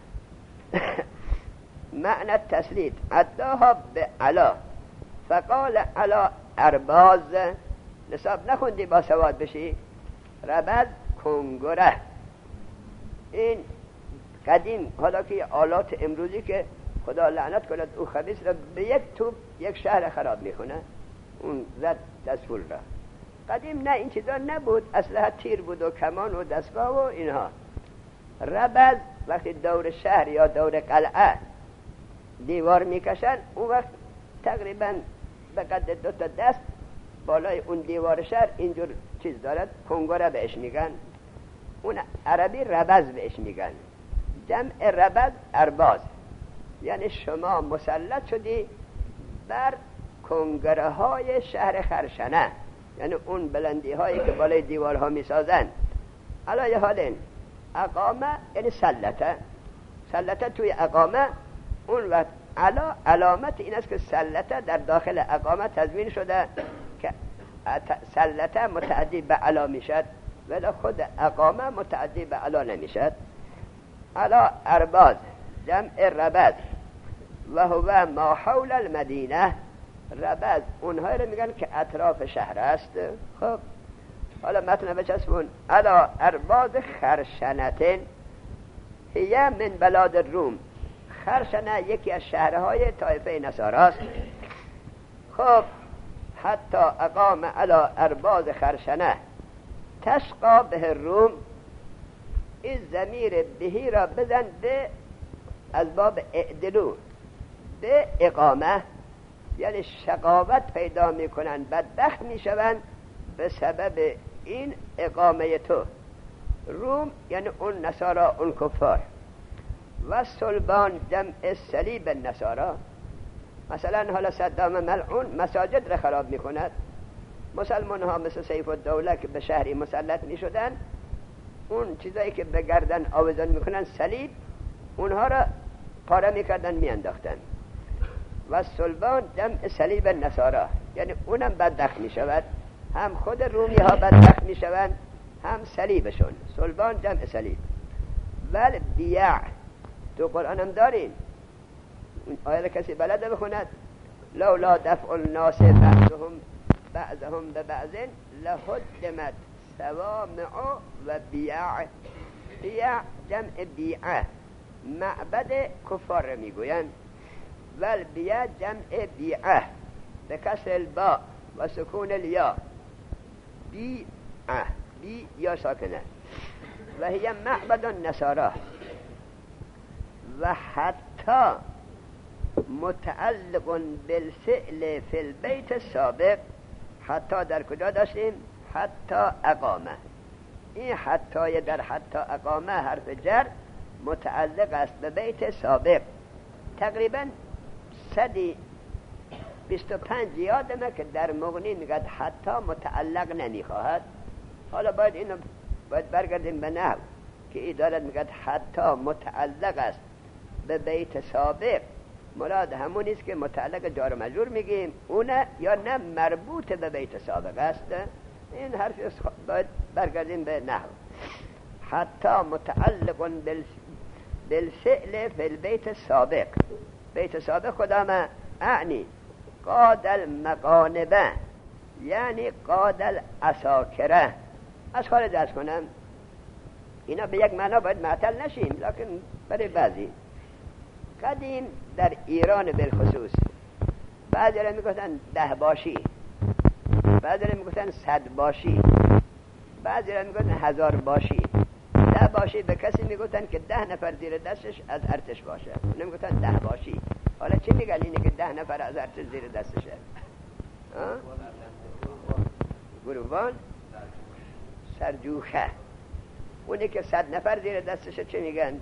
معنی تسلیط عداها به علا. فقال علا ارباز، نصاب نخوندی با سواد بشی. ربز کنگره. این قدیم، حالا که آلات امروزی که خدا لعنت کند او خبیث را به یک توپ یک شهر خراب میکنه، اون زد دستفول را. قدیم نه این چیزا نبود، اسلحه تیر بود و کمان و دستگاه و اینها. ربز وقتی دور شهر یا دور قلعه دیوار میکشن، اون وقت تقریبا به قد دو تا دست بالای اون دیوار شهر اینجور چیز دارد، کنگره بهش میگن. اون عربی ربز بهش میگن. جمع ربز ارباز، یعنی شما مسلط شدی بر کنگره های شهر خرشنه، یعنی اون بلندی هایی که بالای دیوارها میسازن. علای حالین اقامه یعنی سلطه، سلطه توی اقامه. اون وقت علا علامت این است که سلطه در داخل اقامه تضمین شده که سلطه متعدی به علا میشد. ولی خود اقامه متعدی به علا نمیشد. علا ارباز جمع ربز و هو ما حول المدینه. ربز اونهایی رو میگن که اطراف شهر است. خب حالا متن بچسبون. علا ارباز خرشنتن هیه من بلاد الروم. خرشنه یکی از شهرهای طایفه نصاراست. خب حتی اقام علا ارباز خرشنه تشقا به الروم. این ضمیر بهی را بزن به از باب اعدلو به اقامه، یعنی شقاوت پیدا میکنن، بدبخت میشون به سبب این اقامه تو. روم یعنی اون نصارا، اون کفار. و صلبان جمع صلیب النصارا. مثلا حالا صدام ملعون مساجد را خراب میکند. مسلمان ها مثل سیف الدوله که به شهری مسلط میشدن، اون چیزایی که به گردن آویزان میکنن صلیب، اونها را پاره میکردن میانداختن. و صلبان جمع صلیب النصارا، یعنی اونم بدبخت میشود، هم خود رومی ها بدبخت میشوند هم صلیبشون. صلبان جمع صلیب. ول بیع تو قرآن هم دارین. آیه کسی بلده بخوند؟ لولا دفع الناس بعضهم بعضهم ببعض لهدمت صوامع و بیع. بیع جمع بیعه، معبد کفار رو میگویند. ول بیع جمع بیعه به کسر الباء و سکون الیا. بیعه بی یا ساکنه. و هی معبد النصارا. و حتی متعلق بالفعل فی البیت السابق. حتی در کجا داشتیم؟ حتی اقامه. این حتی در حتی اقامه حرف جر متعلق است به بیت سابق. تقریبا صدی بیست و پنج یادمه که در مغنی میگد حتی متعلق نمیخواهد. حالا باید اینو باید برگردیم به نحو که ای دارد میگد حتی متعلق است به بیت سابق. مراد همونیست که متعلق جار و مجرور میگیم اونه، یا نه مربوط به بیت سابق است. این حرف باید برگردیم به نحو. حتی متعلق بالفعل فی البیت سابق. بیت سابق خدامه اعنی قاد المقانبه، یعنی قاد الاساکره. از خارج درس کنم اینا به یک معنا باید معطل نشیم، لکن برای بعضی قدیم در ایران بالخصوص بعضی را میگفتن ده باشی، بعضی را میگفتن صد باشی، بعضی را میگفتن هزار باشی. ده باشی به کسی میگفتن که ده نفر زیر دستش از ارتش باشه، نمیگفتن ده باشی. حالا چی میگن اینه که ده نفر از ارتش زیر دستشه؟ گروبان سرجوخه. اونی که صد نفر زیر دستشه چی میگن؟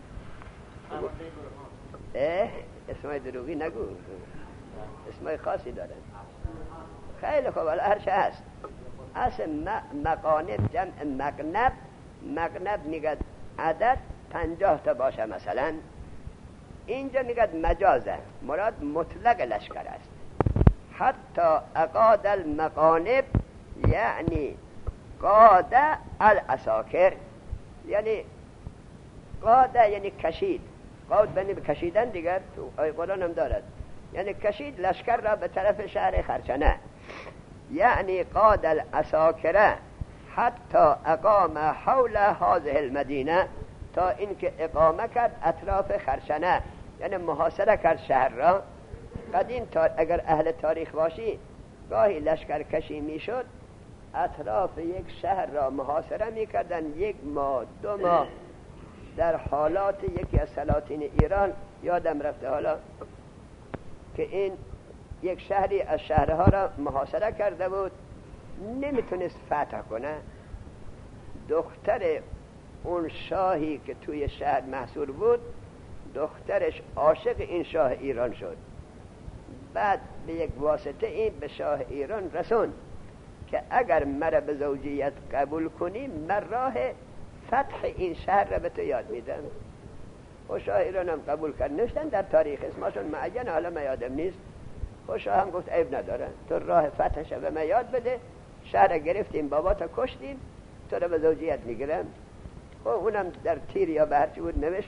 اه اسمای دروغی نگو، اسمای خاصی دارن. خیلی خوب، حالا هرچه هست. اصل مقانب جمع مقنب. مقنب میگد عدد پنجاه تا باشه مثلا. اینجا میگد مجازه، مراد مطلق لشکر است. حتی اقاد المقانب یعنی قاد الاساکر، یعنی قاد یعنی کشید. قاد بنی کشیدن دیگر تو آیه قرآن هم دارد، یعنی کشید لشکر را به طرف شهر خرچنه. یعنی قاد الاساکره حتی اقام حول هذه المدینه، تا اینکه اقامه کرد اطراف خرچنه، یعنی محاصره کرد شهر را. قدیم تا اگر اهل تاریخ باشی گاهی لشکر کشی میشد، اطراف یک شهر را محاصره میکردن یک ماه دو ماه. در حالات یکی از سلاطین ایران یادم رفته حالا که این یک شهری از شهرها را محاصره کرده بود، نمیتونست فتح کنه. دختر اون شاهی که توی شهر محصور بود، دخترش عاشق این شاه ایران شد. بعد به یک واسطه این به شاه ایران رسون که اگر مرا به زوجیت قبول کنی، من راه فتح این شهر را به تو یاد میدم. و شاه ایران هم قبول کرد. نوشتن در تاریخ، اسمشون معین حالا من یادم نیست. و شاه هم گفت عیب نداره، تو راه فتحش به من یاد بده. شهر گرفتیم، بابا تا کشتیم، تو رو به زوجیت میگیرم. خب اونم در تیر یا به هرچی بود نوشت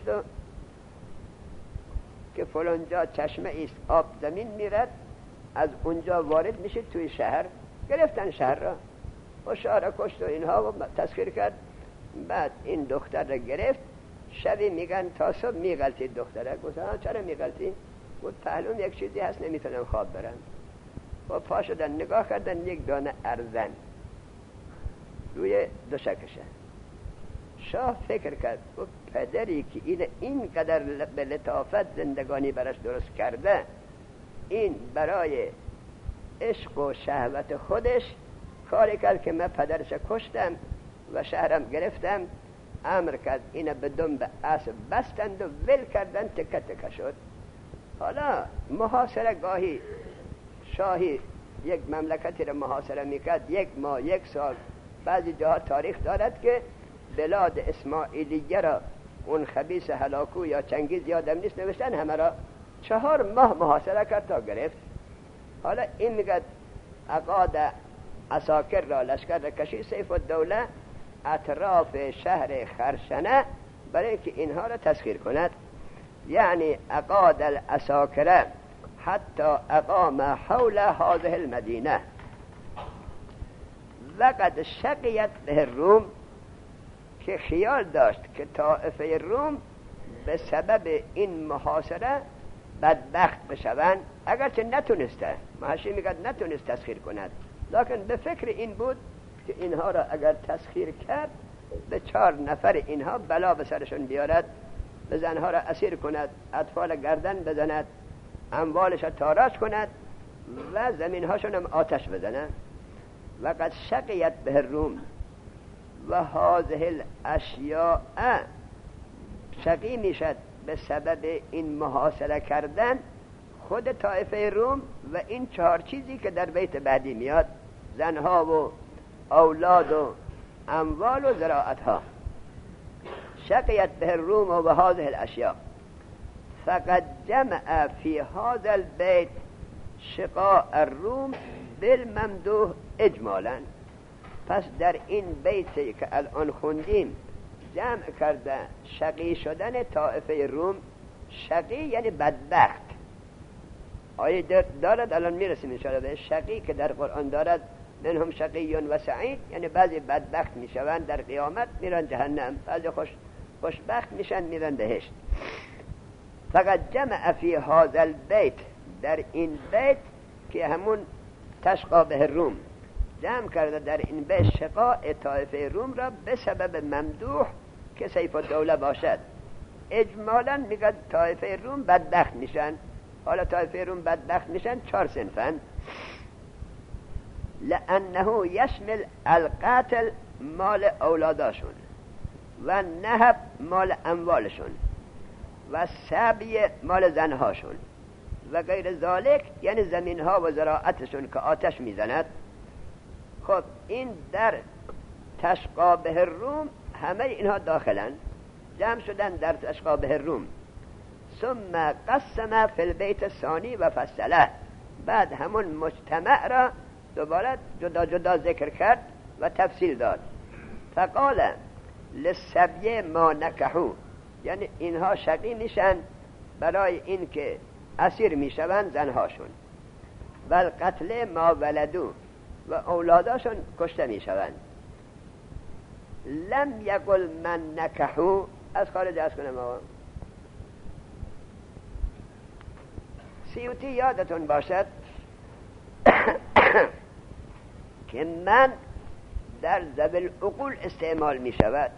که فلانجا چشمه ایست آب زمین میرد، از اونجا وارد میشه توی شهر. گرفتن شهر را و شهر را کشت و اینها و تسخیر کرد. بعد این دختر را گرفت، شبی میگن تا صبح میغلطید دختره. گفتن چرا میغلطی؟ گفت پهلوم یک چیزی هست نمیتونم خواب برم. و پا شدن نگاه کردن یک دانه ارزن روی دوشکشه. شاه فکر کرد و پدری که این اینقدر به لطافت زندگانی براش درست کرده، این برای عشق و شهوت خودش کاری کرد که من پدرش کشتم و شهرم گرفتم. امر کرد اینه به دم به اسب بستند و ول کردن، تکه تکه شد. حالا محاصره گاهی شاهی یک مملکتی را محاصره میکرد یک ماه یک سال. بعضی جاها تاریخ دارد که بلاد اسماعیلیه را اون خبیث هلاکو یا چنگیز یادم نیست نوشتن همه را چهار ماه محاصره کرد تا گرفت. حالا این میگه اقاد عساکر را لشکر را کشید سیف الدوله اطراف شهر خرشنه برای اینکه اینها را تسخیر کند. یعنی اقاد العساکر حتی اقام حول هذه المدینه وقد شقیت به روم، که خیال داشت که طائفه روم به سبب این محاصره بدبخت بشوند، اگرچه نتونسته، محشی میگد نتونست تسخیر کند، لکن به فکر این بود که اینها را اگر تسخیر کرد به چهار نفر اینها بلا به سرشون بیارد، به زنها را اسیر کند، اطفال گردن بزند، اموالش را تاراج کند و زمینهاشون هم آتش بزند. وقد شقیت به روم و هذه الاشیاء، شقی میشد به سبب این محاصره کردن خود طائفه روم و این چهار چیزی که در بیت بعدی میاد، زنها و اولاد و اموال و زراعتها. شقیت به روم و هذه الاشیاء فقد جمع فی هذا البيت شقاء الروم بالممدوح اجمالا. پس در این بیتی که الان خوندیم جمع کرده شقی شدن طائفه روم. شقی یعنی بدبخت. آیه دارد الان میرسیم انشاءالله به شقی که در قرآن دارد، منهم شقیون و سعید، یعنی بعضی بدبخت میشوند در قیامت میرن جهنم، بعضی خوش خوشبخت میشن میرن بهشت. فقط جمع فی هذا البیت، در این بیت که همون تشقا به روم، جمع کرده در این بیت شقاء طائفه روم را به سبب ممدوح که سیف الدوله باشد. اجمالا میگه طائفه روم بدبخت میشن. حالا طائفه روم بدبخت میشن چهار صنفن. لانه یشمل القتل مال اولاداشون و نهب مال اموالشون و سبی مال زنهاشون و غیر ذالک، یعنی زمین ها و زراعتشون که آتش میزند. خب این در تشقا به روم همه اینها داخلن، جمع شدن در تشقا به روم. ثم قسم فی البیت الثانی و فصله، بعد همون مجتمع را دوباره جدا جدا ذکر کرد و تفصیل داد. فقال للسبی ما نکحو، یعنی اینها شقی میشن برای این که اسیر میشوند زنهاشون، و القتل ما ولدو، و اولاداشون کشته میشوند. لم یقل من نکحو، از خارج از کنم آقا سیوطی یادتون باشد که من در ذوی العقول استعمال می شود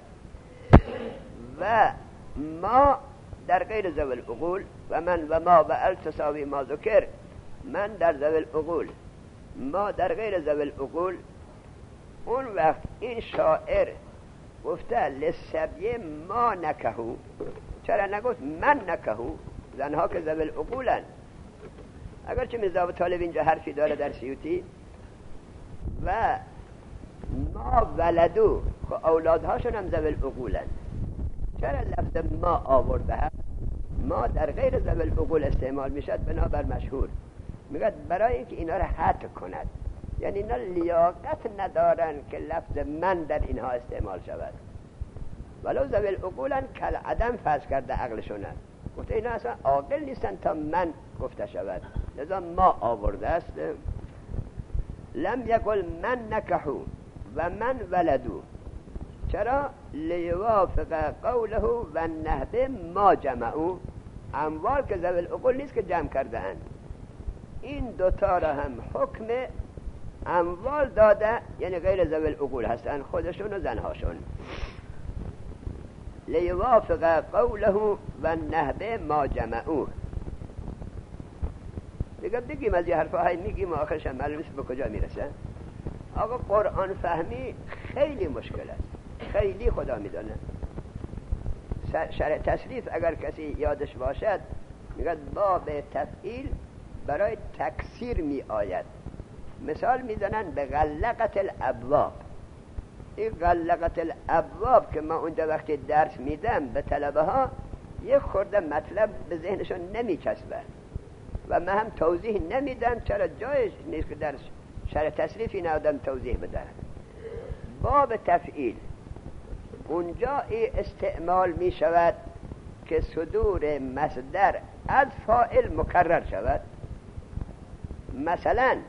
و ما در غیر ذوی العقول، و من و ما و ال تساوی ما ذکر، من در ذوی العقول، ما در غیر ذوی العقول. اون وقت این شاعر گفته للسبی ما نکهو، چرا نگفت من نکهو؟ زنها که ذوی العقولن. اگرچه میرزا طالب اینجا حرفی داره در سیوطی، و ما ولدو که اولادهاشون هم ذوی العقولن، چرا لفظ ما آورده هست؟ ما در غیر ذوی العقول استعمال میشد بنابر مشهور. میگه برای اینکه اینا را حد کند، یعنی اینا لیاقت ندارن که لفظ من در اینها استعمال شود. ولو ذوی العقولن کل عدم فرض کرده عقلشونه، گفته اینا اصلا عاقل نیستن تا من گفته شود، لذا ما آورده است. لم یقل من نکحو و من ولدو، چرا؟ لیوافق قوله و نهبه ما جمعو، اموال که ذوی العقول نیست که جمع کرده اند، این دوتا را هم حکم اموال داده، یعنی غیر ذوی العقول هستن، خودشون و زنهاشون. لیوافق قوله و نهبه ما جمعو. دیگه بگیم از یه حرفاهای میگیم و آخرش هم معلوم نیست به کجا میرسه. آقا قرآن فهمی خیلی مشکل است، خیلی خدا میدانه. شرح تصریف اگر کسی یادش باشد میگه باب تفعیل برای تکثیر می آید. مثال میزنن به غلقت الابواب. این غلقت الابواب که ما اونجا وقتی درس میدم به طلبه ها یک خورده مطلب به ذهنشون نمیچسبه و من هم توضیح نمیدم، چرا جایش نیست که در شرح تصریف این آدم توضیح بده. باب تفعیل اونجا ای استعمال می شود که صدور مصدر از فاعل مکرر شود. مثلا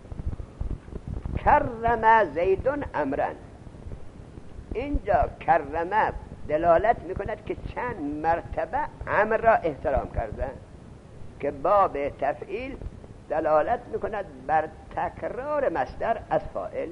کرم زیدون امرن، اینجا کرم دلالت می کند که چند مرتبه امر را احترام کرده، که باب تفعیل دلالت می کند بر تکرار مصدر از فاعل.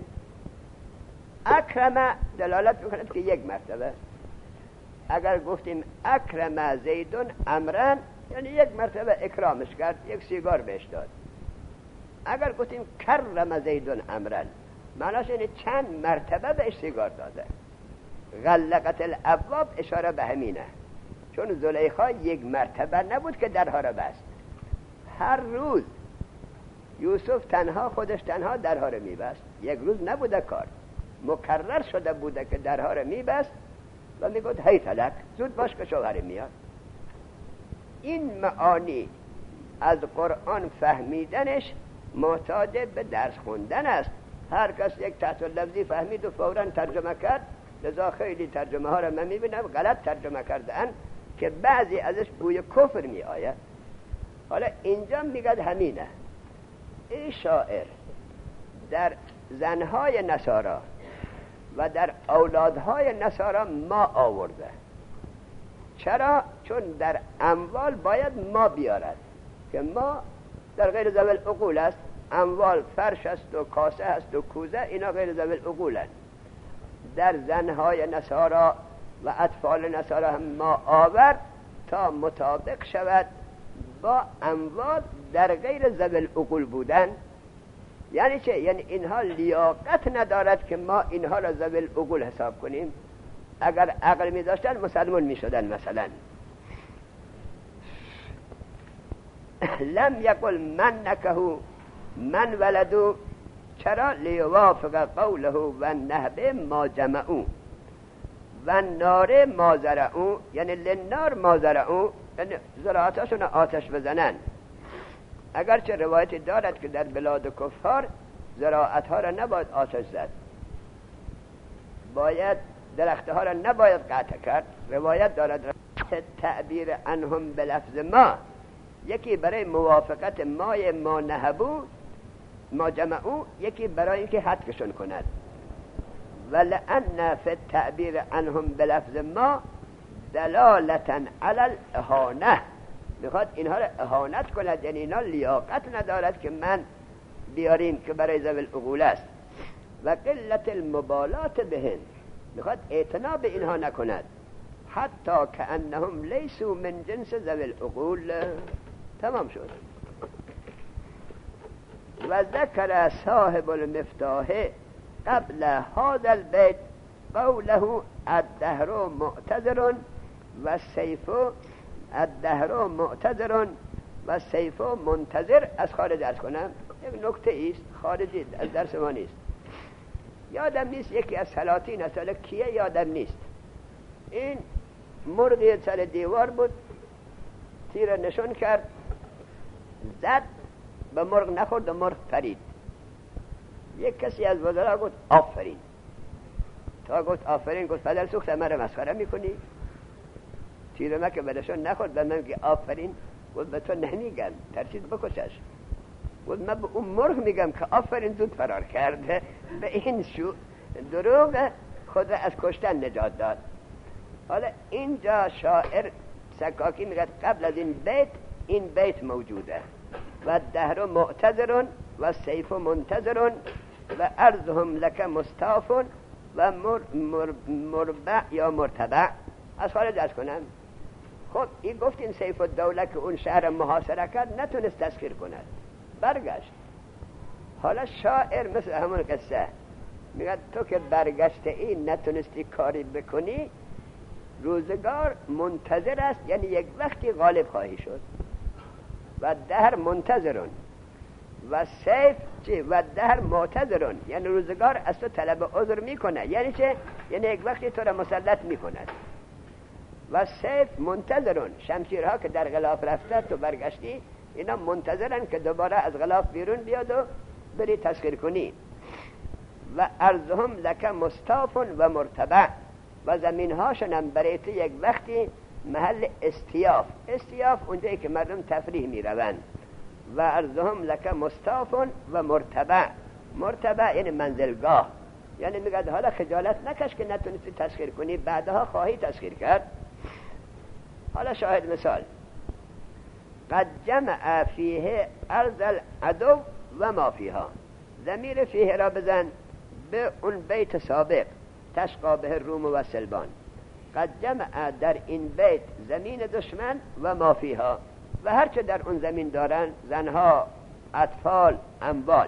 اکرم دلالت می کند که یک مرتبه. اگر گفتیم اکرم زیدون امرن یعنی یک مرتبه اکرامش کرد، یک سیگار بهش داد. اگر گفتیم کرم زیدون امرن معناش یعنی چند مرتبه بهش سیگار داده. غلقت الابواب اشاره به همینه، چون زلیخا یک مرتبه نبود که درها را بست، هر روز یوسف تنها خودش تنها درها را میبست، یک روز نبوده کار، مکرر شده بوده که درها را میبست و میگفت هی تلک زود باش که شوهر میاد. این معانی از قرآن فهمیدنش محتاج به درس خوندن است. هر کس یک تحت لفظی فهمید و فوراً ترجمه کرد، لذا خیلی ترجمه ها را من میبینم غلط ترجمه کردن که بعضی ازش بوی کفر می آید. حالا اینجا میگد همینه. این شاعر در زنهای نصارا و در اولادهای نصارا ما آورده. چرا؟ چون در اموال باید ما بیارد که ما در غیر ذوی العقول است. اموال فرش است و کاسه است و کوزه، اینا غیر ذوی العقول است. در زنهای نصارا و اطفال نصارا هم ما آورد تا مطابق شود با اموال در غیر ذوی العقول بودن. یعنی چه؟ یعنی اینها لیاقت ندارد که ما اینها را ذوی العقول حساب کنیم. اگر عقل می داشتن مسلمان می شدن. مثلا لم یقل من نکهو من ولدو، چرا؟ لیوافق قوله و نهبه ما جمعو و نار ما زرعو، یعنی لنار ما زرعو، یعنی زراعتاشون آتش بزنن. اگرچه روایتی دارد که در بلاد کفار زراعتها را نباید آتش زد، باید درختها را نباید قطع کرد. روایت دارد تعبیر عنهم بلفظ ما، یکی برای موافقت مای ما نهبو ما جمعو، یکی برای اینکه حدکشون کند. ولأن فی التعبیر عنهم بلفظ ما دلالتا علی الاهانه، میخواد اینها را اهانت کند، یعنی اینا لیاقت ندارد که من بیاریم که برای ذوی العقول است. و قلت المبالات بهن، میخواد اعتنا به اینها نکند. حتی کأنهم لیسوا من جنس ذوی العقول. تمام شد. و ذکر صاحب المفتاح قبل هذا البيت قوله الدهر معتذر و سیف الدهر معتذر و سیف منتظر. از خارج درس کنم، یک نکته ایست خارجی از درس ما نیست. یادم نیست یکی از سلاطین اصلا کیه یادم نیست. این مرغی سر دیوار بود، تیر نشون کرد، زد، به مرغ نخورد و مرغ پرید. یک کسی از وزرا گفت آفرین. تا گفت آفرین گفت پدر سوخت مرا مسخره میکنی؟ تیرمک بدشون نخورد به من که آفرین. گفت به تو نمیگم ترسید بکشش. گفت من به اون مرغ میگم که آفرین زود فرار کرده. به این شو دروغ خود از کشتن نجات داد. حالا اینجا شاعر سکاکی میگه قبل از این بیت این بیت موجوده و دهر معتذرون و سیف منتظرون و ارضهم لک مستافون و مر مر مربع یا مرتبع. از خارج از کنم. خب این گفت این سیف الدوله که اون شهر محاصره کرد نتونست تسخیر کند، برگشت. حالا شاعر مثل همون قصه میگه تو که برگشته این نتونستی کاری بکنی، روزگار منتظر است یعنی یک وقتی غالب خواهی شد. و دهر منتظرون و سیف چی؟ و دهر معتذرون یعنی روزگار از تو طلب عذر میکنه. یعنی چه؟ یعنی یک وقتی تو را مسلط میکند. و سیف منتظرون، شمشیرها که در غلاف رفته تو برگشتی، اینا منتظرن که دوباره از غلاف بیرون بیاد و بری تسخیر کنی. و ارضهم لک مستافون و مرتبع و زمین هاشونم برای تو یک وقتی محل استیاف. استیاف اونجایی که مردم تفریح می روند. و ارضهم لک مستافون و مرتبع. مرتبع یعنی منزلگاه. یعنی میگه حالا خجالت نکش که نتونستی تسخیر کنی، بعدها خواهی تسخیر کرد. حالا شاهد مثال قد جمع فیه ارض العدو و ما فیها. ضمیر فیه را بزن به اون بیت سابق تشقا به روم و سلبان. قد جمع در این بیت زمین دشمن و ما فیها و هرچه در اون زمین دارن، زنها، اطفال، اموال.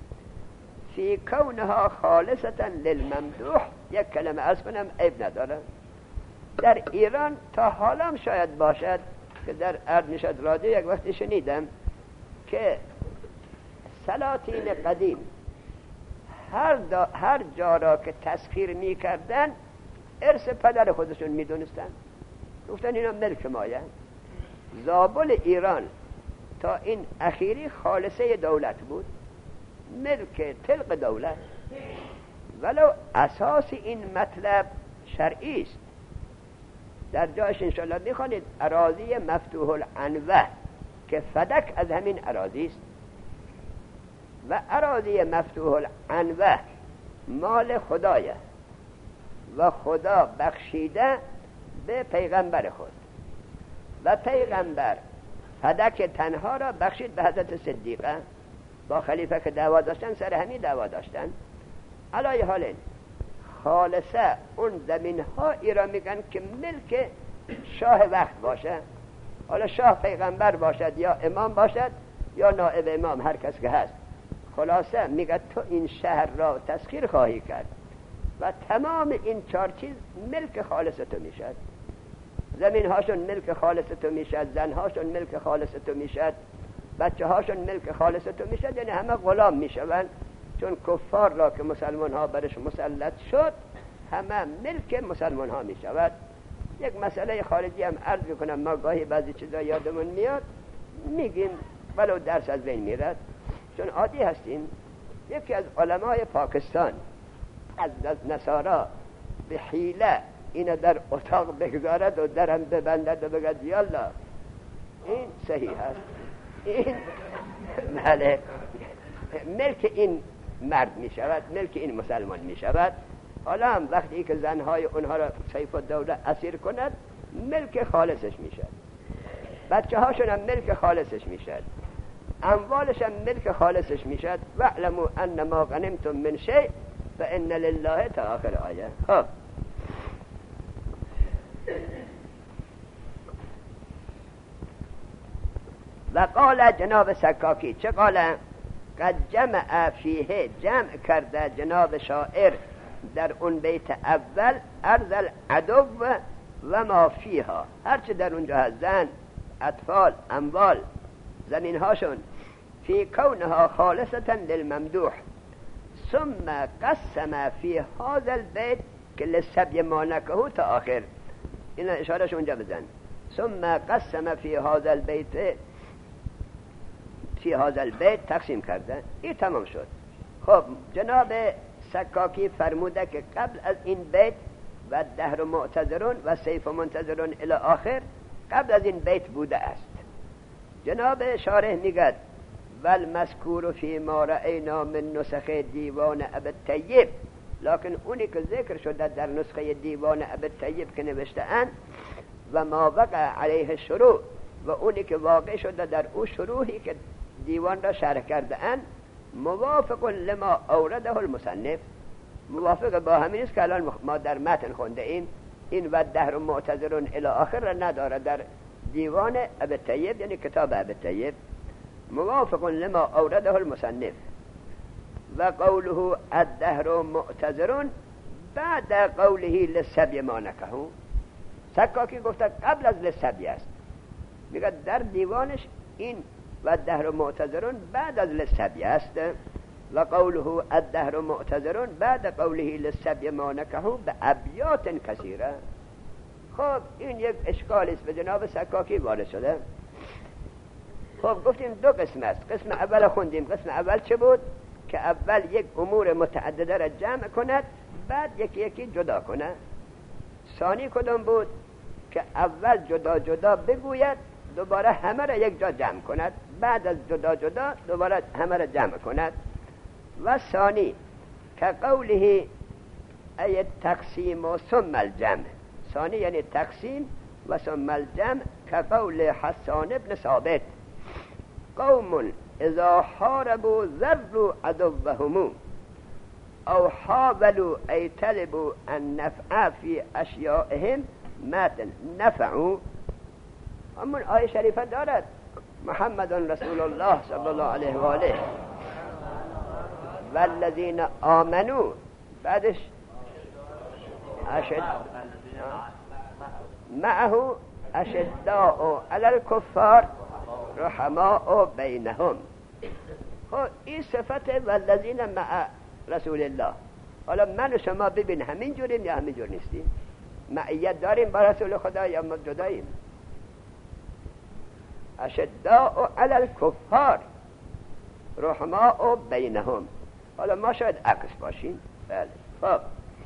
فی کونها خالصتا للممدوح. یک کلمه عرض کنم عیب نداره، در ایران تا حالا شاید باشد که در ارد نشد رادیو یک وقتی شنیدم که سلاطین قدیم هر, هر جا را که تسخیر می کردن ارث پدر خودشون می دونستن. گفتن اینا ملک مایه. زابل ایران تا این اخیری خالصه دولت بود، ملک طلق دولت، ولو اساس این مطلب شرعی است. در جاش انشاءالله میخوانید اراضی مفتوح العنوه که فدک از همین اراضی است و اراضی مفتوح العنوه مال خدایه و خدا بخشیده به پیغمبر خود و پیغمبر فدک تنها را بخشید به حضرت صدیقه. با خلیفه که دعوا داشتن سر همین دعوا داشتن. علای حال خالصه اون زمین ها ایران میگن که ملک شاه وقت باشه. حالا شاه پیغمبر باشد یا امام باشد یا نائب امام، هر کس که هست. خلاصه میگه تو این شهر را تسخیر خواهی کرد و تمام این چهار چیز ملک خالص تو میشد. زمین هاشون ملک خالص تو میشد، زن هاشون ملک خالص تو میشد، بچه هاشون ملک خالص تو میشد. یعنی همه غلام میشوند، چون کفار را که مسلمان ها برش مسلط شد همه ملک مسلمان ها میشود. یک مسئله خارجی هم عرض میکنم، ما گاهی بعضی چیزا یادمون میاد میگیم ولو درس از بین میرد، چون عادی هستیم. یکی از علمای پاکستان از نصارا به حیله اینو در اتاق بگذارد و درم ببندد و بگد یالا این صحیح هست، این بله ملک این مرد می شود، ملک این مسلمان می شود. حالا هم وقتی که زنهای اونها را سیف الدوله اسیر کند ملک خالصش می شد، بچه هاشون هم ملک خالصش می شد، اموالش هم ملک خالصش می شد. واعلموا ان ما غنمتم من شیء فان لله تا آخر آیه. خب و قال جناب سکاکی چه قاله؟ قد جمع فیه، جمع کرده جناب شاعر در اون بیت اول ارض العدو و ما فیها، هرچه در اونجا هست، زن، اطفال، اموال، زمین هاشون، فی کونها خالصتا للممدوح. ثم قسم فی هذا البیت که لسبی ما نکهو تا آخر. اینا اشارهش اونجا بزن. ثم قسم فی هذا البیت فی هذا البیت تقسیم کرده. این تمام شد. خب جناب سکاکی فرموده که قبل از این بیت و دهر معتذرون و سیف منتظرون الی آخر قبل از این بیت بوده است. جناب شارح میگد والمذکور فی ما رأینا من نسخ دیوان ابی الطیب، لکن اونی که ذکر شده در نسخه دیوان ابی الطیب که نوشته اند و ما وقع علیه شروع و اونی که واقع شده در او شروحی که دیوان را شرح کرده اند موافق لما اورده المصنف، موافق با همین است که الان ما در متن خونده ایم. این و دهر معتذرون الی آخر را نداره در دیوان ابی الطیب، یعنی کتاب ابی الطیب. موافق لما اورده المصنف و قوله الدهر معتذرون بعد قوله للسبی ما نکهو. سکاکی گفته قبل از للسبی است، میگه در دیوانش این و الدهر معتذرون بعد از للسبی است. و قوله الدهر معتذرون بعد قوله للسبی ما نکهو به ابیات کثیره. خب این یک اشکالی است به جناب سکاکی وارد شده. خب گفتیم دو قسم است. قسم اول خوندیم. قسم اول چه بود؟ که اول یک امور متعدده را جمع کند بعد یکی یکی جدا کند. ثانی کدام بود؟ که اول جدا جدا بگوید دوباره همه را یک جا جمع کند، بعد از جدا جدا دوباره همه را جمع کند. و ثانی که قوله ای تقسیم و ثم الجمع، ثانی یعنی تقسیم و ثم الجمع، که قول حسان ابن ثابت قوم اذا حاربوا ذروا عدوهم او حاولوا ای طلبوا النفع فی اشیائهم متن نفعوا. همون آیه شریفه دارد محمد رسول الله صلی الله علیه و آله والذین آمنوا، بعدش اشد معه اشداء علی الکفار رحماء بینهم. خب این صفت والذین مع رسول الله. حالا من و شما ببین همین جوریم یا همین جور نیستیم؟ معیت داریم با رسول خدا یا ما جداییم؟ اشداء علی الکفار رحماء بینهم. حالا ما شاید عکس باشیم. بله. خب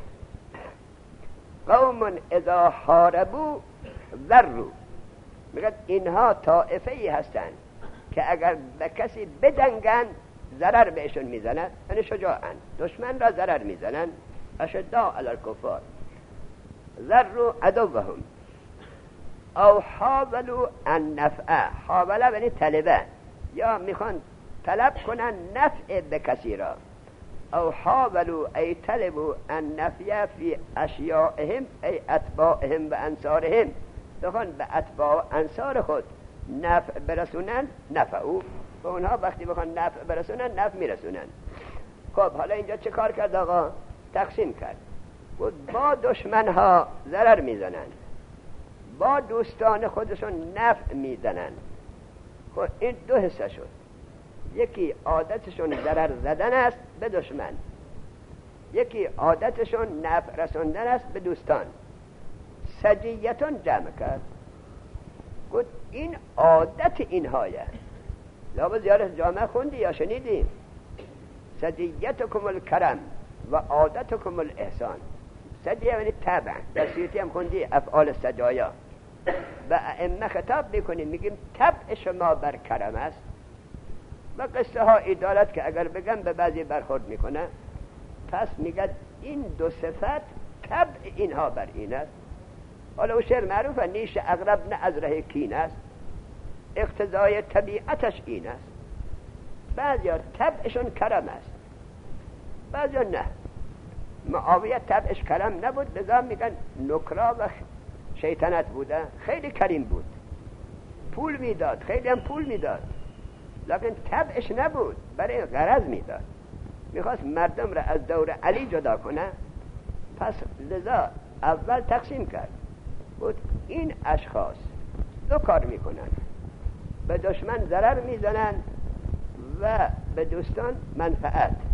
قوم اذا حاربوا ذروا، میگه اینها طائفه ای هستند که اگر به کسی بدنگن ضرر بهشون میزنن، یعنی شجاعن، دشمن را ضرر میزنن. اشداء علی الکفار ذروا عدوهم او حاولوا النفع، حاوله یعنی طلبه، یا میخوان طلب کنن نفع به کسی را. او حاولوا ای طلبوا النفع فی اشیائهم ای اتباعهم و انصارهم، بخوان به اتباع و انصار خود نفع برسونن نفعو، به اونها وقتی بخوان نفع برسونن نفع میرسونن. خب حالا اینجا چه کار کرد آقا؟ تقسیم کرد. بود با دشمن ها ضرر میزنن، با دوستان خودشون نفع میزنن. خب این دو حصه شد. یکی عادتشون ضرر زدن است به دشمن، یکی عادتشون نفع رسوندن است به دوستان. سجیتون جمع کرد، گفت این عادت اینهایه. لابد زیارت جامعه خوندی یا شنیدیم؟ سجیتکم الکرم و عادتکم الاحسان. سجیه یعنی طبع، در سیوطی هم خوندی افعال سجایا. و ائمه خطاب میکنیم میگیم طبع شما بر کرم است. و قصه ها ادالت که اگر بگم به بعضی برخورد میکنه، پس میگه این دو صفت طبع اینها بر این است. حالا او شعر معروفه نیش اغرب نه از ره کین است، اقتضای طبیعتش این است. بعضی ها طبعشون کرم است، بعضی ها نه. معاویه طبعش کرم نبود، لذا میگن نکرا و شیطنت بوده. خیلی کریم بود، پول میداد، خیلی هم پول میداد، لکن طبعش نبود، برای غرض میداد. میخواست مردم را از دور علی جدا کنه، پس لذا اول تقسیم کرد. بود این اشخاص دو کار میکنن، به دشمن ضرر میزنن و به دوستان منفعت.